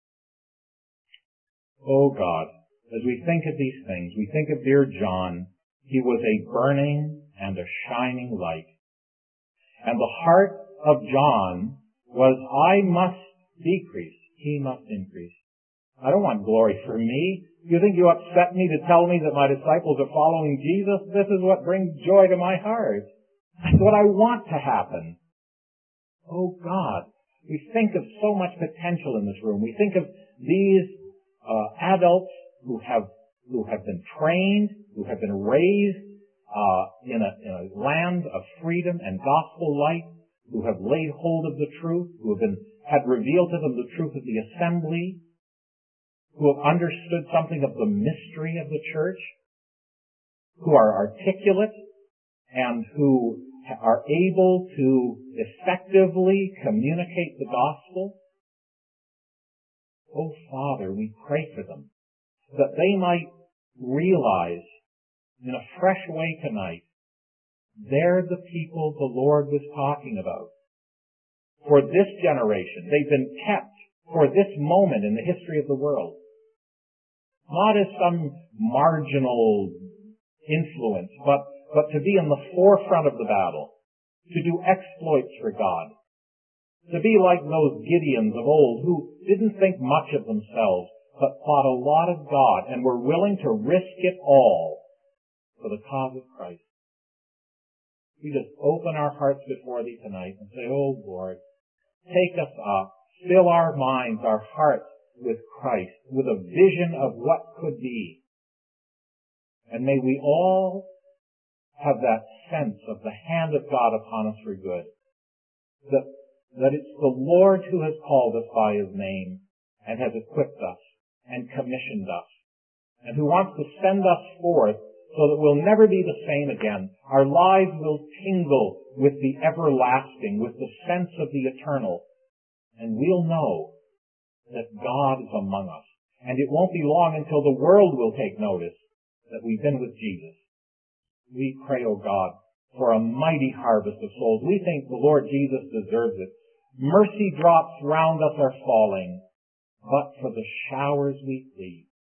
Oh God, as we think of these things, we think of dear John. He was a burning and a shining light. And the heart of John was, I must decrease, he must increase. I don't want glory for me. You think you upset me to tell me that my disciples are following Jesus? This is what brings joy to my heart. That's what I want to happen. Oh God, we think of so much potential in this room. We think of these uh, adults who have who have been trained, who have been raised uh, in, a, in a land of freedom and gospel light, who have laid hold of the truth, who have been had revealed to them the truth of the assembly, who have understood something of the mystery of the church, who are articulate and who are able to effectively communicate the gospel. Oh, Father, we pray for them, that they might realize in a fresh way tonight, they're the people the Lord was talking about. For this generation, they've been kept for this moment in the history of the world. Not as some marginal influence, but, but to be in the forefront of the battle, to do exploits for God, to be like those Gideons of old who didn't think much of themselves, but thought a lot of God and were willing to risk it all for the cause of Christ. We just open our hearts before Thee tonight and say, "Oh Lord, take us up, fill our minds, our hearts with Christ, with a vision of what could be. And may we all have that sense of the hand of God upon us for good. That, that it's the Lord who has called us by His name and has equipped us and commissioned us, and who wants to send us forth so that we'll never be the same again. Our lives will tingle with the everlasting, with the sense of the eternal, and we'll know that God is among us. And it won't be long until the world will take notice that we've been with Jesus. We pray, O God, for a mighty harvest of souls. We think the Lord Jesus deserves it. Mercy drops round us are falling, but for the showers we plead.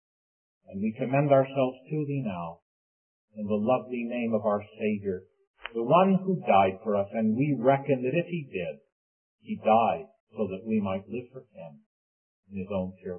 And we commend ourselves to thee now, in the lovely name of our Savior, the one who died for us, and we reckon that if he did, he died so that we might live for him in his own pure